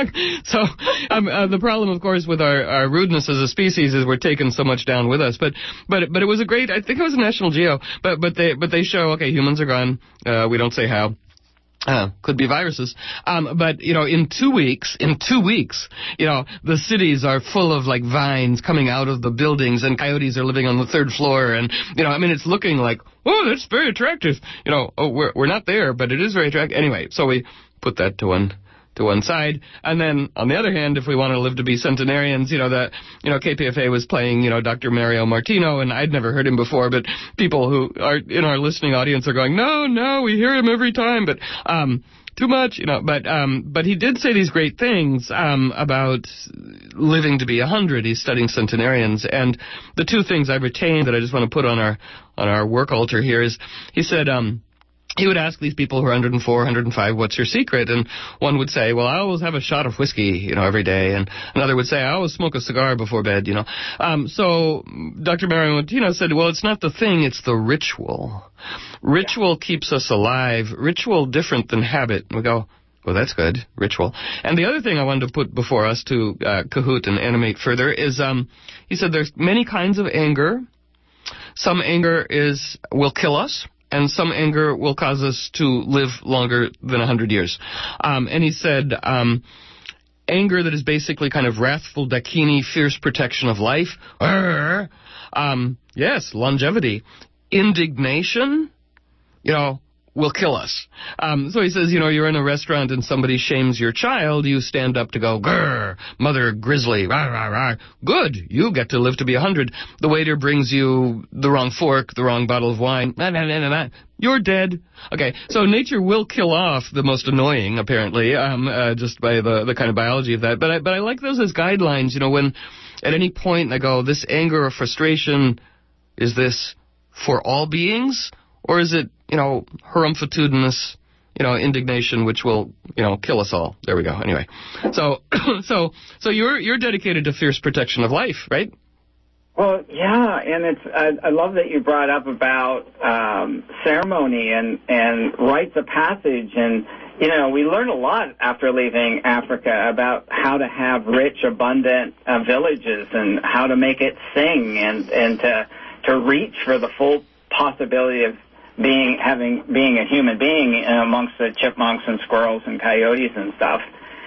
so um, uh, the problem, of course, with our, our rudeness as a species is we're taking so much down with us. But but but it was a great. I think it was National Geo. But but they but they show okay, humans are gone. Uh, we don't say how. Uh, could be viruses. Um, but, you know, in two weeks, in two weeks, you know, the cities are full of, like, vines coming out of the buildings, and coyotes are living on the third floor, and, you know, I mean, it's looking like, oh, that's very attractive. You know, oh, we're, we're not there, but it is very attractive. Anyway, so we put that to one, to one side. And then, on the other hand, if we want to live to be centenarians, you know, that, you know, K P F A was playing, you know, Doctor Mario Martino, and I'd never heard him before, but people who are in our listening audience are going, no, no, we hear him every time, but, um, too much, you know, but, um, but he did say these great things, um, about living to be a hundred. He's studying centenarians, and the two things I retained that I just want to put on our, on our work altar here is, he said, um, he would ask these people who are one hundred four, one hundred five, what's your secret? And one would say, well, I always have a shot of whiskey, you know, every day. And another would say, I always smoke a cigar before bed, you know. Um, so Doctor Mario Martino said, well, it's not the thing, it's the ritual. Ritual keeps us alive. Ritual different than habit. And we go, well, that's good, ritual. And the other thing I wanted to put before us to uh, cahoot and animate further is, um, he said there's many kinds of anger. Some anger is will kill us. And some anger will cause us to live longer than one hundred years. Um, and he said, um, anger that is basically kind of wrathful dakini, fierce protection of life. Arr, um, yes, longevity. Indignation, you know, will kill us. Um, so he says, you know, you're in a restaurant and somebody shames your child, you stand up to go, grrr, mother grizzly, rah, rah, rah. Good, you get to live to be a hundred. The waiter brings you the wrong fork, the wrong bottle of wine, nah, nah, nah, nah, nah. You're dead. Okay, so nature will kill off the most annoying, apparently, um, uh, just by the, the kind of biology of that. But I, but I like those as guidelines, you know, when at any point I go, this anger or frustration, is this for all beings? Or is it, you know, harumphitudinous, you know, indignation, which will, you know, kill us all? There we go. Anyway, so, so, so you're you're dedicated to fierce protection of life, right? Well, yeah, and it's I, I love that you brought up about um, ceremony and and rites of passage, and you know, we learn a lot after leaving Africa about how to have rich, abundant uh, villages and how to make it sing and and to to reach for the full possibility of being having being a human being amongst the chipmunks and squirrels and coyotes and stuff,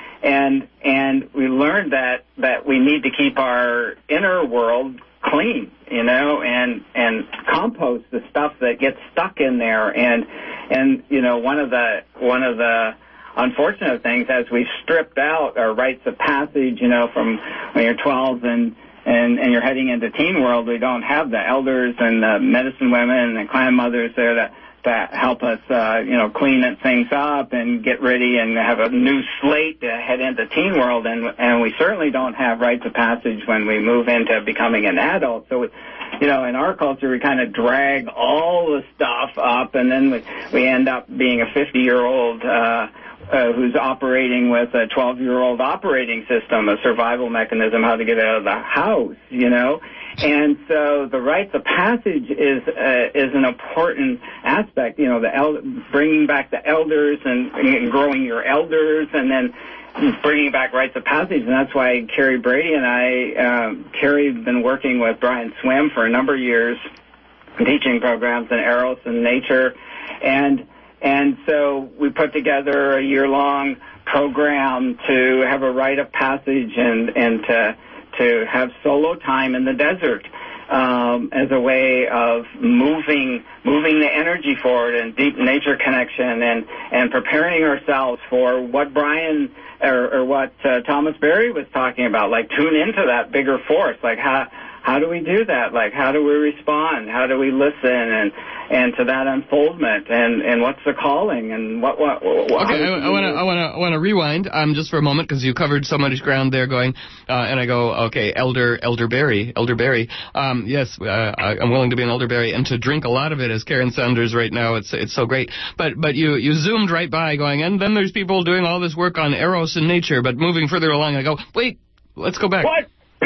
and and we learned that that we need to keep our inner world clean, you know, and and compost the stuff that gets stuck in there, and and you know one of the one of the unfortunate things as we've stripped out our rites of passage, you know, from when you're twelve and And, and you're heading into teen world, we don't have the elders and the medicine women and the clan mothers there to, to help us, uh, you know, clean things up and get ready and have a new slate to head into teen world. And, and we certainly don't have rites of passage when we move into becoming an adult. So, we, you know, in our culture, we kind of drag all the stuff up, and then we, we end up being a fifty-year-old, uh, Uh, who's operating with a twelve-year-old operating system, a survival mechanism, how to get out of the house, you know. And so the rites of passage is uh, is an important aspect, you know, the el- bringing back the elders and, and growing your elders, and then bringing back rites of passage. And that's why Carrie Brady and I, uh, Carrie's been working with Brian Swim for a number of years, teaching programs in Eros and nature, and And so we put together a year-long program to have a rite of passage and, and to, to have solo time in the desert um, as a way of moving moving the energy forward and deep nature connection and, and preparing ourselves for what Brian or, or what uh, Thomas Berry was talking about, like tune into that bigger force, like how how do we do that? Like how do we respond? How do we listen and and to that unfoldment and, and what's the calling and what what? what okay, I want to I want to I want to rewind um just for a moment because you covered so much ground there. Going uh, and I go okay, Elder Elder Berry Elder Berry. Um, yes, uh, I, I'm willing to be an Elder Berry and to drink a lot of it as Karen Saunders right now. It's it's so great. But but you you zoomed right by going and then there's people doing all this work on Eros and nature. But moving further along, I go wait, let's go back. What?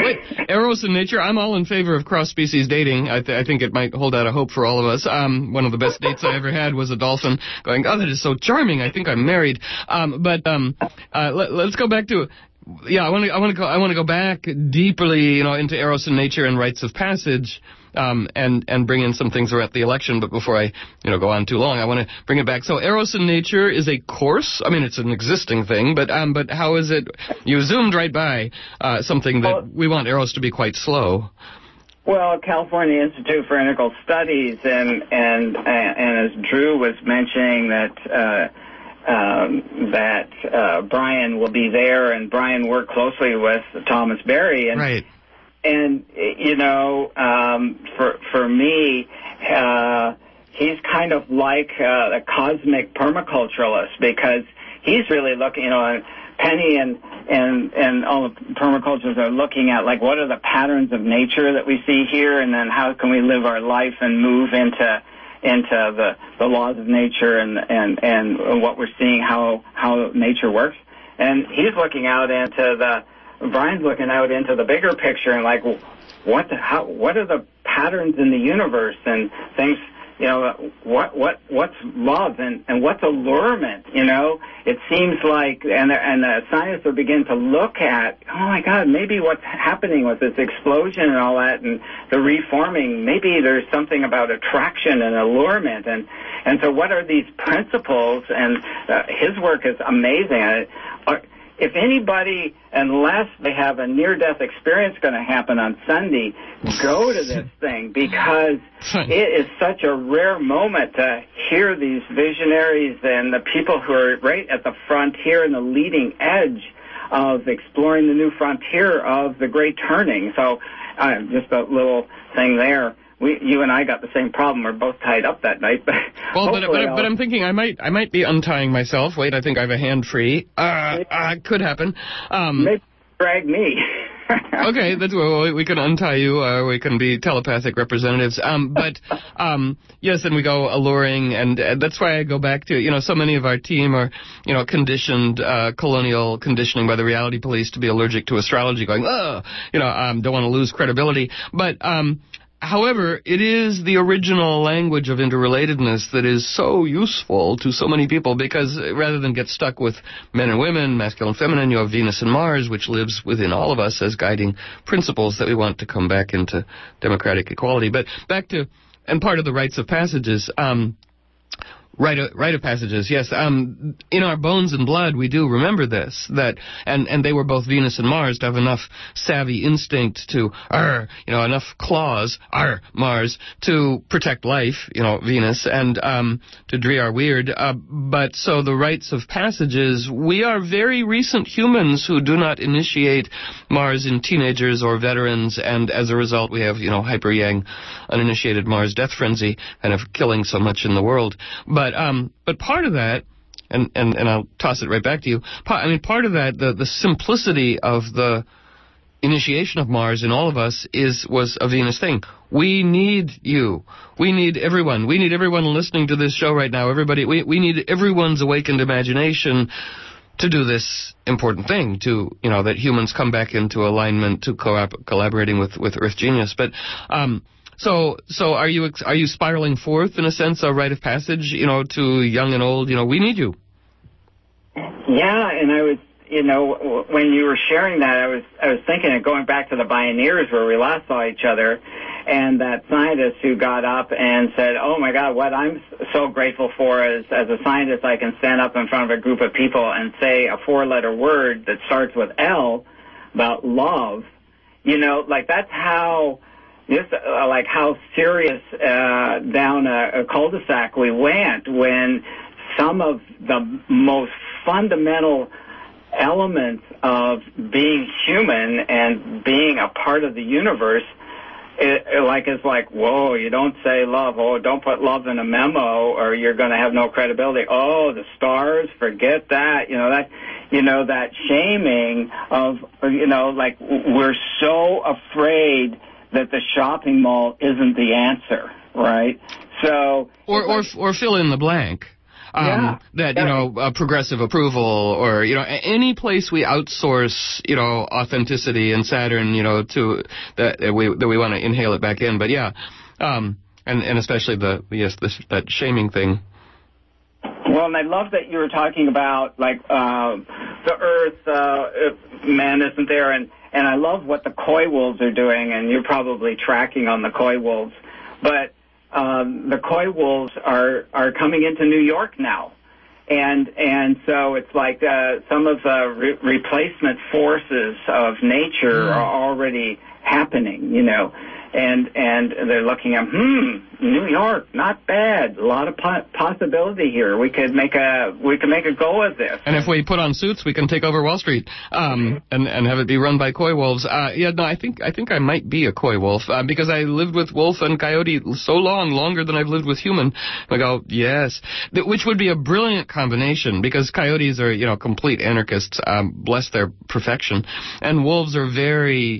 wait, Eros in nature, I'm all in favor of cross-species dating. I, th- I think it might hold out a hope for all of us. Um, one of the best dates I ever had was a dolphin going, oh, that is so charming. I think I'm married. Um, but um, uh, let, let's go back to... Yeah, I want to. I want to go. I want to go back deeply, you know, into Eros in nature and rites of passage, um, and and bring in some things about the election. But before I, you know, go on too long, I want to bring it back. So, Eros in nature is a course. I mean, it's an existing thing, but um, but how is it? You zoomed right by uh, something that well, we want Eros to be quite slow. Well, California Institute for Integral Studies, and and and as Drew was mentioning that. Uh, Um, that uh, Brian will be there, and Brian worked closely with Thomas Berry, and right. and you know, um, for for me, uh, he's kind of like uh, a cosmic permaculturalist, because he's really looking, you know, Penny and and and all the permaculturists are looking at, like, what are the patterns of nature that we see here, and then how can we live our life and move into into the, the laws of nature and, and, and what we're seeing, how, how nature works. And he's looking out into the, Brian's looking out into the bigger picture and like, what the, how, what are the patterns in the universe and things, you know, what, what, what's love and, and what's allurement, you know? It seems like, and, and the scientists will begin to look at, oh my God, maybe what's happening with this explosion and all that and the reforming, maybe there's something about attraction and allurement. And, and so what are these principles? And uh, his work is amazing. I, uh, If anybody, unless they have a near-death experience going to happen on Sunday, go to this thing, because it is such a rare moment to hear these visionaries and the people who are right at the frontier and the leading edge of exploring the new frontier of the Great Turning. So uh, just a little thing there. We, you and I got the same problem. We're both tied up that night. But well, but, but, but I'm thinking I might I might be untying myself. Wait, I think I have a hand free. Uh, uh could happen. Um, Maybe drag me. Okay, that's well, we can untie you. Uh, we can be telepathic representatives. Um, but um, yes, and we go alluring, and uh, that's why I go back to, you know, so many of our team are, you know, conditioned, uh, colonial conditioning by the reality police to be allergic to astrology, going, oh, you know, um, don't want to lose credibility. But um. However, it is the original language of interrelatedness that is so useful to so many people, because rather than get stuck with men and women, masculine and feminine, you have Venus and Mars, which lives within all of us as guiding principles that we want to come back into democratic equality. But back to, and part of the rites of passages, um, Rite of, rite of passages, yes. Um, in our bones and blood, we do remember this, that, and, and they were both Venus and Mars, to have enough savvy instinct to, arr, you know, enough claws, arr, Mars, to protect life, you know, Venus, and um, to dree our weird. Uh, but so the rites of passages, we are very recent humans who do not initiate Mars in teenagers or veterans, and as a result, we have, you know, hyper-yang, uninitiated Mars death frenzy, kind of killing so much in the world. But But um, but part of that, and, and, and I'll toss it right back to you. Part, I mean, part of that, the, the simplicity of the initiation of Mars in all of us is was a Venus thing. We need you. We need everyone. We need everyone listening to this show right now. Everybody. We we need everyone's awakened imagination to do this important thing. To, you know, that humans come back into alignment, to co- collaborating with with Earth Genius. But um. So, so are you are you spiraling forth in a sense, a rite of passage, you know, to young and old? You know, we need you. Yeah, and I was, you know, when you were sharing that, I was I was thinking of going back to the Pioneers where we last saw each other, and that scientist who got up and said, "Oh my God, what I'm so grateful for is, as a scientist, I can stand up in front of a group of people and say a four-letter word that starts with L about love." You know, like that's how. Just uh, like how serious uh, down a, a cul-de-sac we went when some of the most fundamental elements of being human and being a part of the universe, it, it like it's like, whoa, you don't say love. Oh, don't put love in a memo or you're going to have no credibility. Oh, the stars, forget that. You know, that, you know, that shaming of, you know, like we're so afraid that the shopping mall isn't the answer, right? So, or or or fill in the blank. Um, yeah. that, you know, uh, progressive approval or, you know, any place we outsource, you know, authenticity and Saturn, you know, to that uh, we that we want to inhale it back in. But yeah, um, and and especially the yes this, that shaming thing. Well, and I love that you were talking about like uh, the Earth, uh, man isn't there, and and I love what the coy wolves are doing, and you're probably tracking on the coy wolves, but. Um, the coy wolves are, are coming into New York now. And and so it's like uh, some of the re- replacement forces of nature mm. are already happening, you know. And and they're looking at, hmm, New York, not bad. A lot of po- possibility here. We could make a we could make a go of this. And if we put on suits, we can take over Wall Street, um, and and have it be run by coy wolves. Uh, yeah, no, I think I think I might be a coy wolf uh, because I lived with wolf and coyote so long, longer than I've lived with human. I go, yes, Th- which would be a brilliant combination because coyotes are, you know, complete anarchists, um, bless their perfection, and wolves are very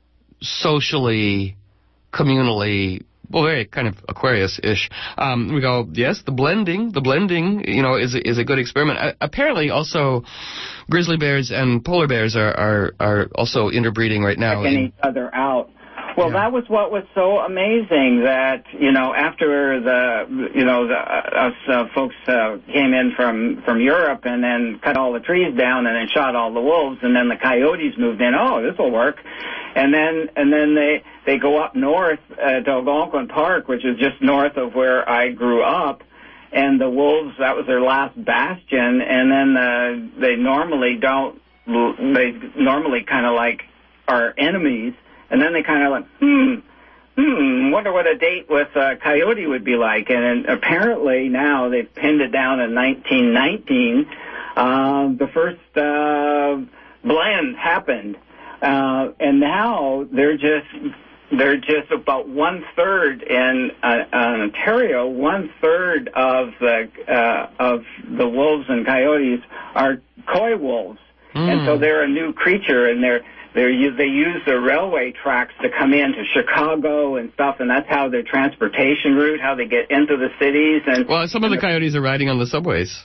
socially, communally, well, very kind of Aquarius-ish. Um, we go, yes, the blending, the blending, you know, is a, is a good experiment. Uh, apparently, also, grizzly bears and polar bears are are, are also interbreeding right now. Checking each other out. Well, yeah. That was what was so amazing that, you know, after the, you know, the, uh, us uh, folks uh, came in from, from Europe and then cut all the trees down and then shot all the wolves and then the coyotes moved in. Oh, this will work. And then, and then they, they go up north uh, to Algonquin Park, which is just north of where I grew up. And the wolves, that was their last bastion. And then uh, they normally don't, they normally kind of like are enemies. And then they kind of like, hmm, hmm, wonder what a date with a coyote would be like. And apparently now they've pinned it down in nineteen nineteen. Uh, the first uh, blend happened. Uh, and now they're just they're just about one third in uh, Ontario. One third of the uh, of the wolves and coyotes are coy wolves, mm. and so they're a new creature, and they're they're they use the railway tracks to come into Chicago and stuff, and that's how their transportation route, how they get into the cities. And well, some of the coyotes are riding on the subways.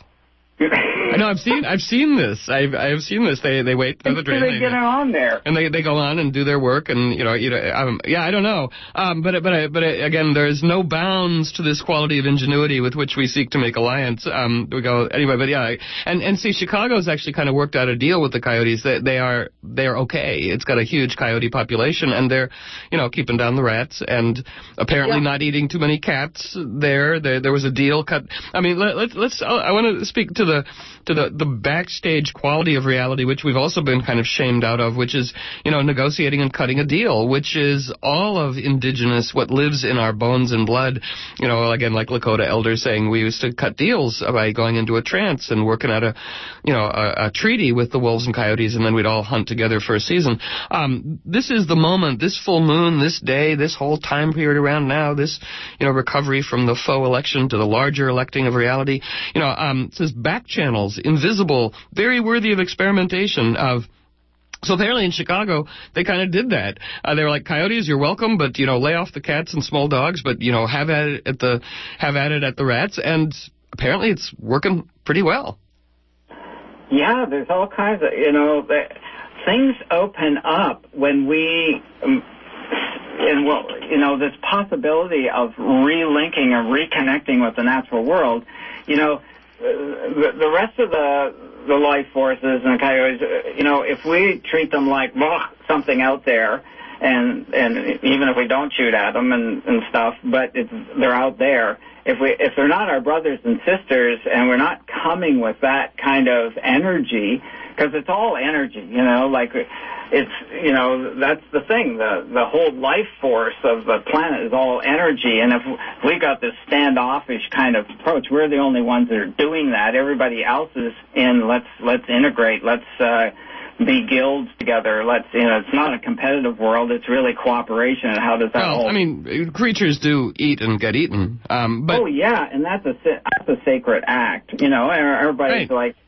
I know. I've seen. I've seen this. I've. I've seen this. They. They wait for the train. They get on there, and they. They go on and do their work, and you know. You know. Um, yeah. I don't know. Um. But. But. But again, there's no bounds to this quality of ingenuity with which we seek to make alliance. Um. We go anyway. But yeah. And. And see, Chicago's actually kind of worked out a deal with the coyotes. That they are. They are okay. It's got a huge coyote population, and they're, you know, keeping down the rats, and apparently yeah. not eating too many cats there. There. There was a deal cut. I mean, let, let's. Let's. I want to speak to the. to the, the backstage quality of reality, which we've also been kind of shamed out of, which is, you know, negotiating and cutting a deal, which is all of indigenous, what lives in our bones and blood. You know, again, like Lakota elders saying, we used to cut deals by going into a trance and working out a, you know, a, a treaty with the wolves and coyotes, and then we'd all hunt together for a season. Um, this is the moment, this full moon, this day, this whole time period around now, this, you know, recovery from the faux election to the larger electing of reality. You know, um, it says back channels, invisible, very worthy of experimentation. Of so apparently in Chicago they kind of did that. Uh, they were like, coyotes, you're welcome, but you know, lay off the cats and small dogs, but you know, have at it at the have at it at the rats, and apparently it's working pretty well. Yeah, there's all kinds of, you know, things open up when we. Um, And, well, you know, this possibility of relinking and reconnecting with the natural world, you know, the, the rest of the the life forces and the coyotes, you know, if we treat them like well, something out there, and and even if we don't shoot at them and, and stuff, but it's, they're out there. If we if they're not our brothers and sisters, and we're not coming with that kind of energy, because it's all energy, you know, like. It's, you know, that's the thing. The the whole life force of the planet is all energy. And if we got this standoffish kind of approach, we're the only ones that are doing that. Everybody else is in, let's let's integrate. Let's uh, be guilds together. Let's, you know, it's not a competitive world. It's really cooperation. And how does that well, all... I mean, creatures do eat and get eaten. Um, but oh, yeah, and that's a, that's a sacred act. You know, everybody's right. like...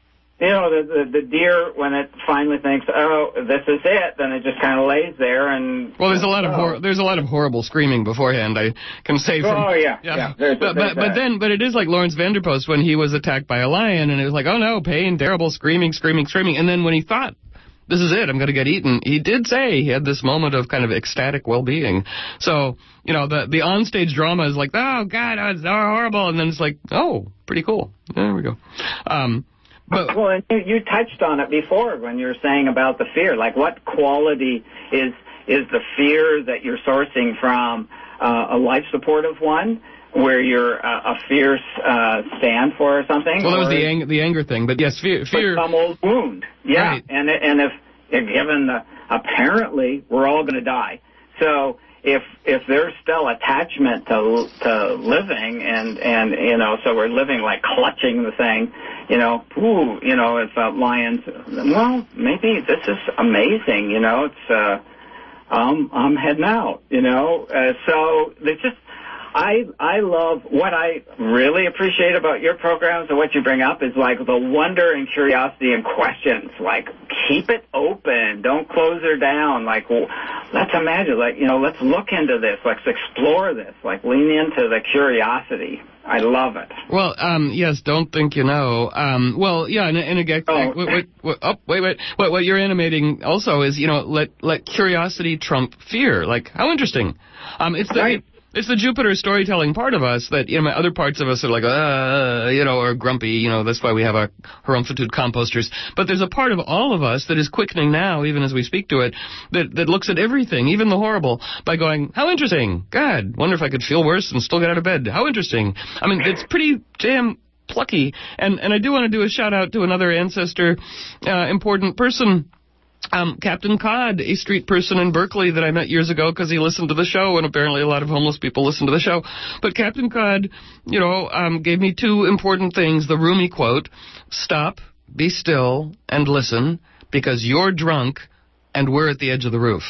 you know, the, the the deer, when it finally thinks, oh, this is it, then it just kind of lays there and... Well, there's a lot of oh. hor- there's a lot of horrible screaming beforehand, I can say. From, oh, yeah, yeah. yeah. There's, but there's but, but then, but it is like Lawrence Vanderpost when he was attacked by a lion, and it was like, oh no, pain, terrible, screaming, screaming, screaming. And then when he thought, this is it, I'm going to get eaten, he did say he had this moment of kind of ecstatic well-being. So, you know, the the onstage drama is like, oh, God, oh, it's horrible. And then it's like, oh, pretty cool. There we go. Um, but, well, and you, you touched on it before when you were saying about the fear. Like, what quality is is the fear that you're sourcing from uh, a life-supportive one, where you're uh, a fierce uh, stand for or something? Well, that was or the, ang- the anger thing, but yes, fear... fear some old wound. Yeah, right. and and if, if given the, apparently, we're all going to die. So if if there's still attachment to to living, and, and, you know, so we're living like clutching the thing, you know, ooh, you know, if uh, lions, well, maybe this is amazing, you know, it's, uh, um, I'm heading out, you know, uh, so there's just, I I love, what I really appreciate about your programs and what you bring up is like the wonder and curiosity and questions. Like, keep it open. Don't close her down. Like, well, let's imagine, like, you know, let's look into this. Let's explore this. Like, lean into the curiosity. I love it. Well, um, yes, don't think you know. Um, well, yeah, and, and again, oh. wait, wait, wait, oh, wait, wait. What, what you're animating also is, you know, let let curiosity trump fear. Like, how interesting. Um, it's the... Right. It, It's the Jupiter storytelling part of us that, you know, other parts of us are like, uh, you know, or grumpy, you know, that's why we have our harumph-tude composters. But there's a part of all of us that is quickening now, even as we speak to it, that, that looks at everything, even the horrible, by going, how interesting. God, wonder if I could feel worse and still get out of bed. How interesting. I mean, it's pretty damn plucky. And, and I do want to do a shout-out to another ancestor, uh, important person, Um, Captain Cod, a street person in Berkeley that I met years ago because he listened to the show, and apparently a lot of homeless people listen to the show. But Captain Cod, you know, um, gave me two important things. The Rumi quote, stop, be still, and listen, because you're drunk and we're at the edge of the roof.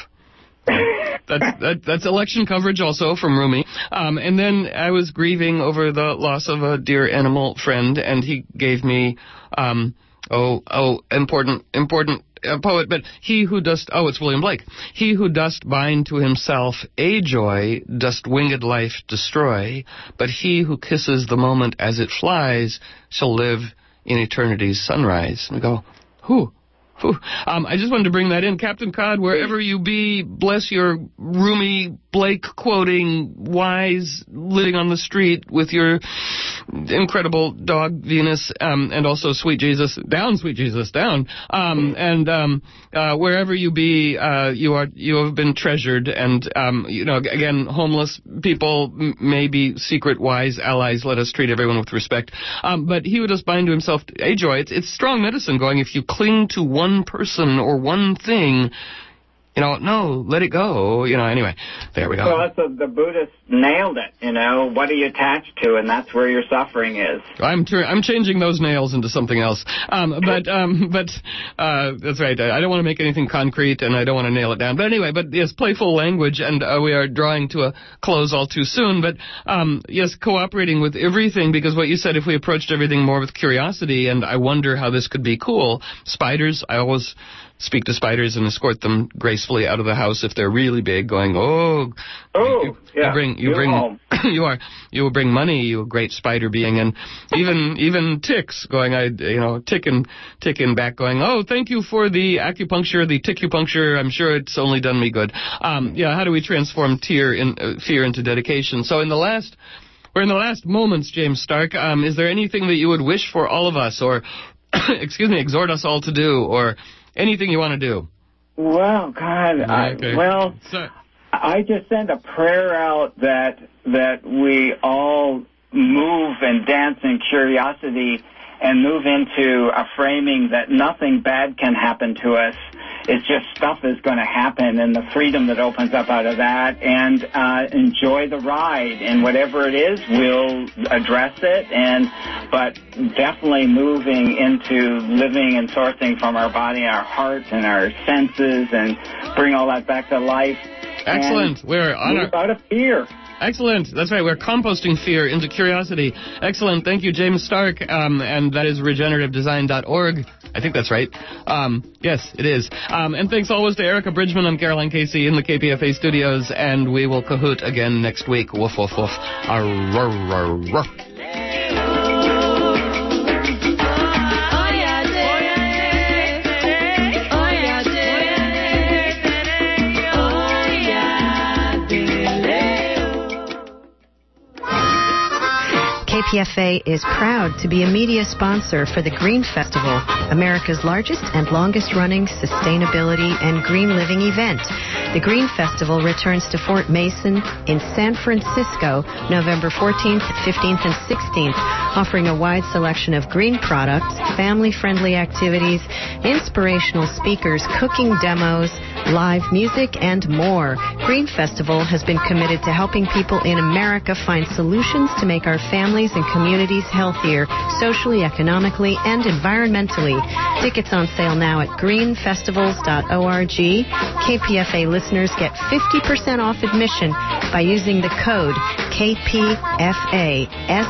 That's, that, that's election coverage also from Rumi. Um, and then I was grieving over the loss of a dear animal friend, and he gave me, um, oh, oh, important, important, a poet, but he who dost, oh, it's William Blake. He who dost bind to himself a joy, dost winged life destroy, but he who kisses the moment as it flies shall live in eternity's sunrise. And we go, whew. Um, I just wanted to bring that in. Captain Cod, wherever you be, bless your Rumi Blake quoting, wise, living on the street with your incredible dog Venus, um, and also Sweet Jesus. Down, Sweet Jesus, down. Um, and um, uh, wherever you be, uh, you are you have been treasured. And, um, you know, again, homeless people m- may be secret wise allies. Let us treat everyone with respect. Um, but he would just bind to himself a joy. It's, it's strong medicine going, if you cling to one person or one thing, you know, no, let it go. You know, anyway, there we go. Well, that's a, the Buddhists nailed it. You know, what are you attached to, and that's where your suffering is. I'm ter- I'm changing those nails into something else. Um, but um, but uh, that's right. I, I don't want to make anything concrete, and I don't want to nail it down. But anyway, but yes, playful language, and uh, we are drawing to a close all too soon. But um, yes, cooperating with everything, because what you said, if we approached everything more with curiosity, and I wonder how this could be cool. Spiders, I always speak to spiders and escort them gracefully out of the house if they're really big, going, oh, oh, you, yeah, you bring, you you're bring, home. you are, you will bring money, you great spider being, and even, even ticks going, I, you know, ticking, ticking back, going, oh, thank you for the acupuncture, the ticcupuncture. I'm sure it's only done me good. Um, yeah, how do we transform tear in uh, fear into dedication? So in the last. We're in the last moments, James Stark. Um, is there anything that you would wish for all of us, or, excuse me, exhort us all to do, or anything you want to do? Well, God, okay. I, well, so, I just send a prayer out that that we all move and dance in curiosity and move into a framing that nothing bad can happen to us. It's just stuff is going to happen, and the freedom that opens up out of that, and uh, enjoy the ride, and whatever it is, we'll address it, and but definitely moving into living and sourcing from our body, our heart, and our senses, and bring all that back to life. Excellent. We're on move our... out of fear. Excellent. That's right. We're composting fear into curiosity. Excellent. Thank you, James Stark. Um, and that is regenerative design dot org. I think that's right. Um, yes, it is. Um, and thanks always to Erica Bridgman. I'm Caroline Casey in the K P F A studios, and we will cahoot again next week. Woof, woof, woof. Arr, arr, arr, arr. K P F A is proud to be a media sponsor for the Green Festival, America's largest and longest-running sustainability and green living event. The Green Festival returns to Fort Mason in San Francisco, November fourteenth, fifteenth, and sixteenth, offering a wide selection of green products, family-friendly activities, inspirational speakers, cooking demos, live music, and more. Green Festival has been committed to helping people in America find solutions to make our families and communities healthier, socially, economically, and environmentally. Tickets on sale now at green festivals dot org. K P F A listeners get fifty percent off admission by using the code K P F A.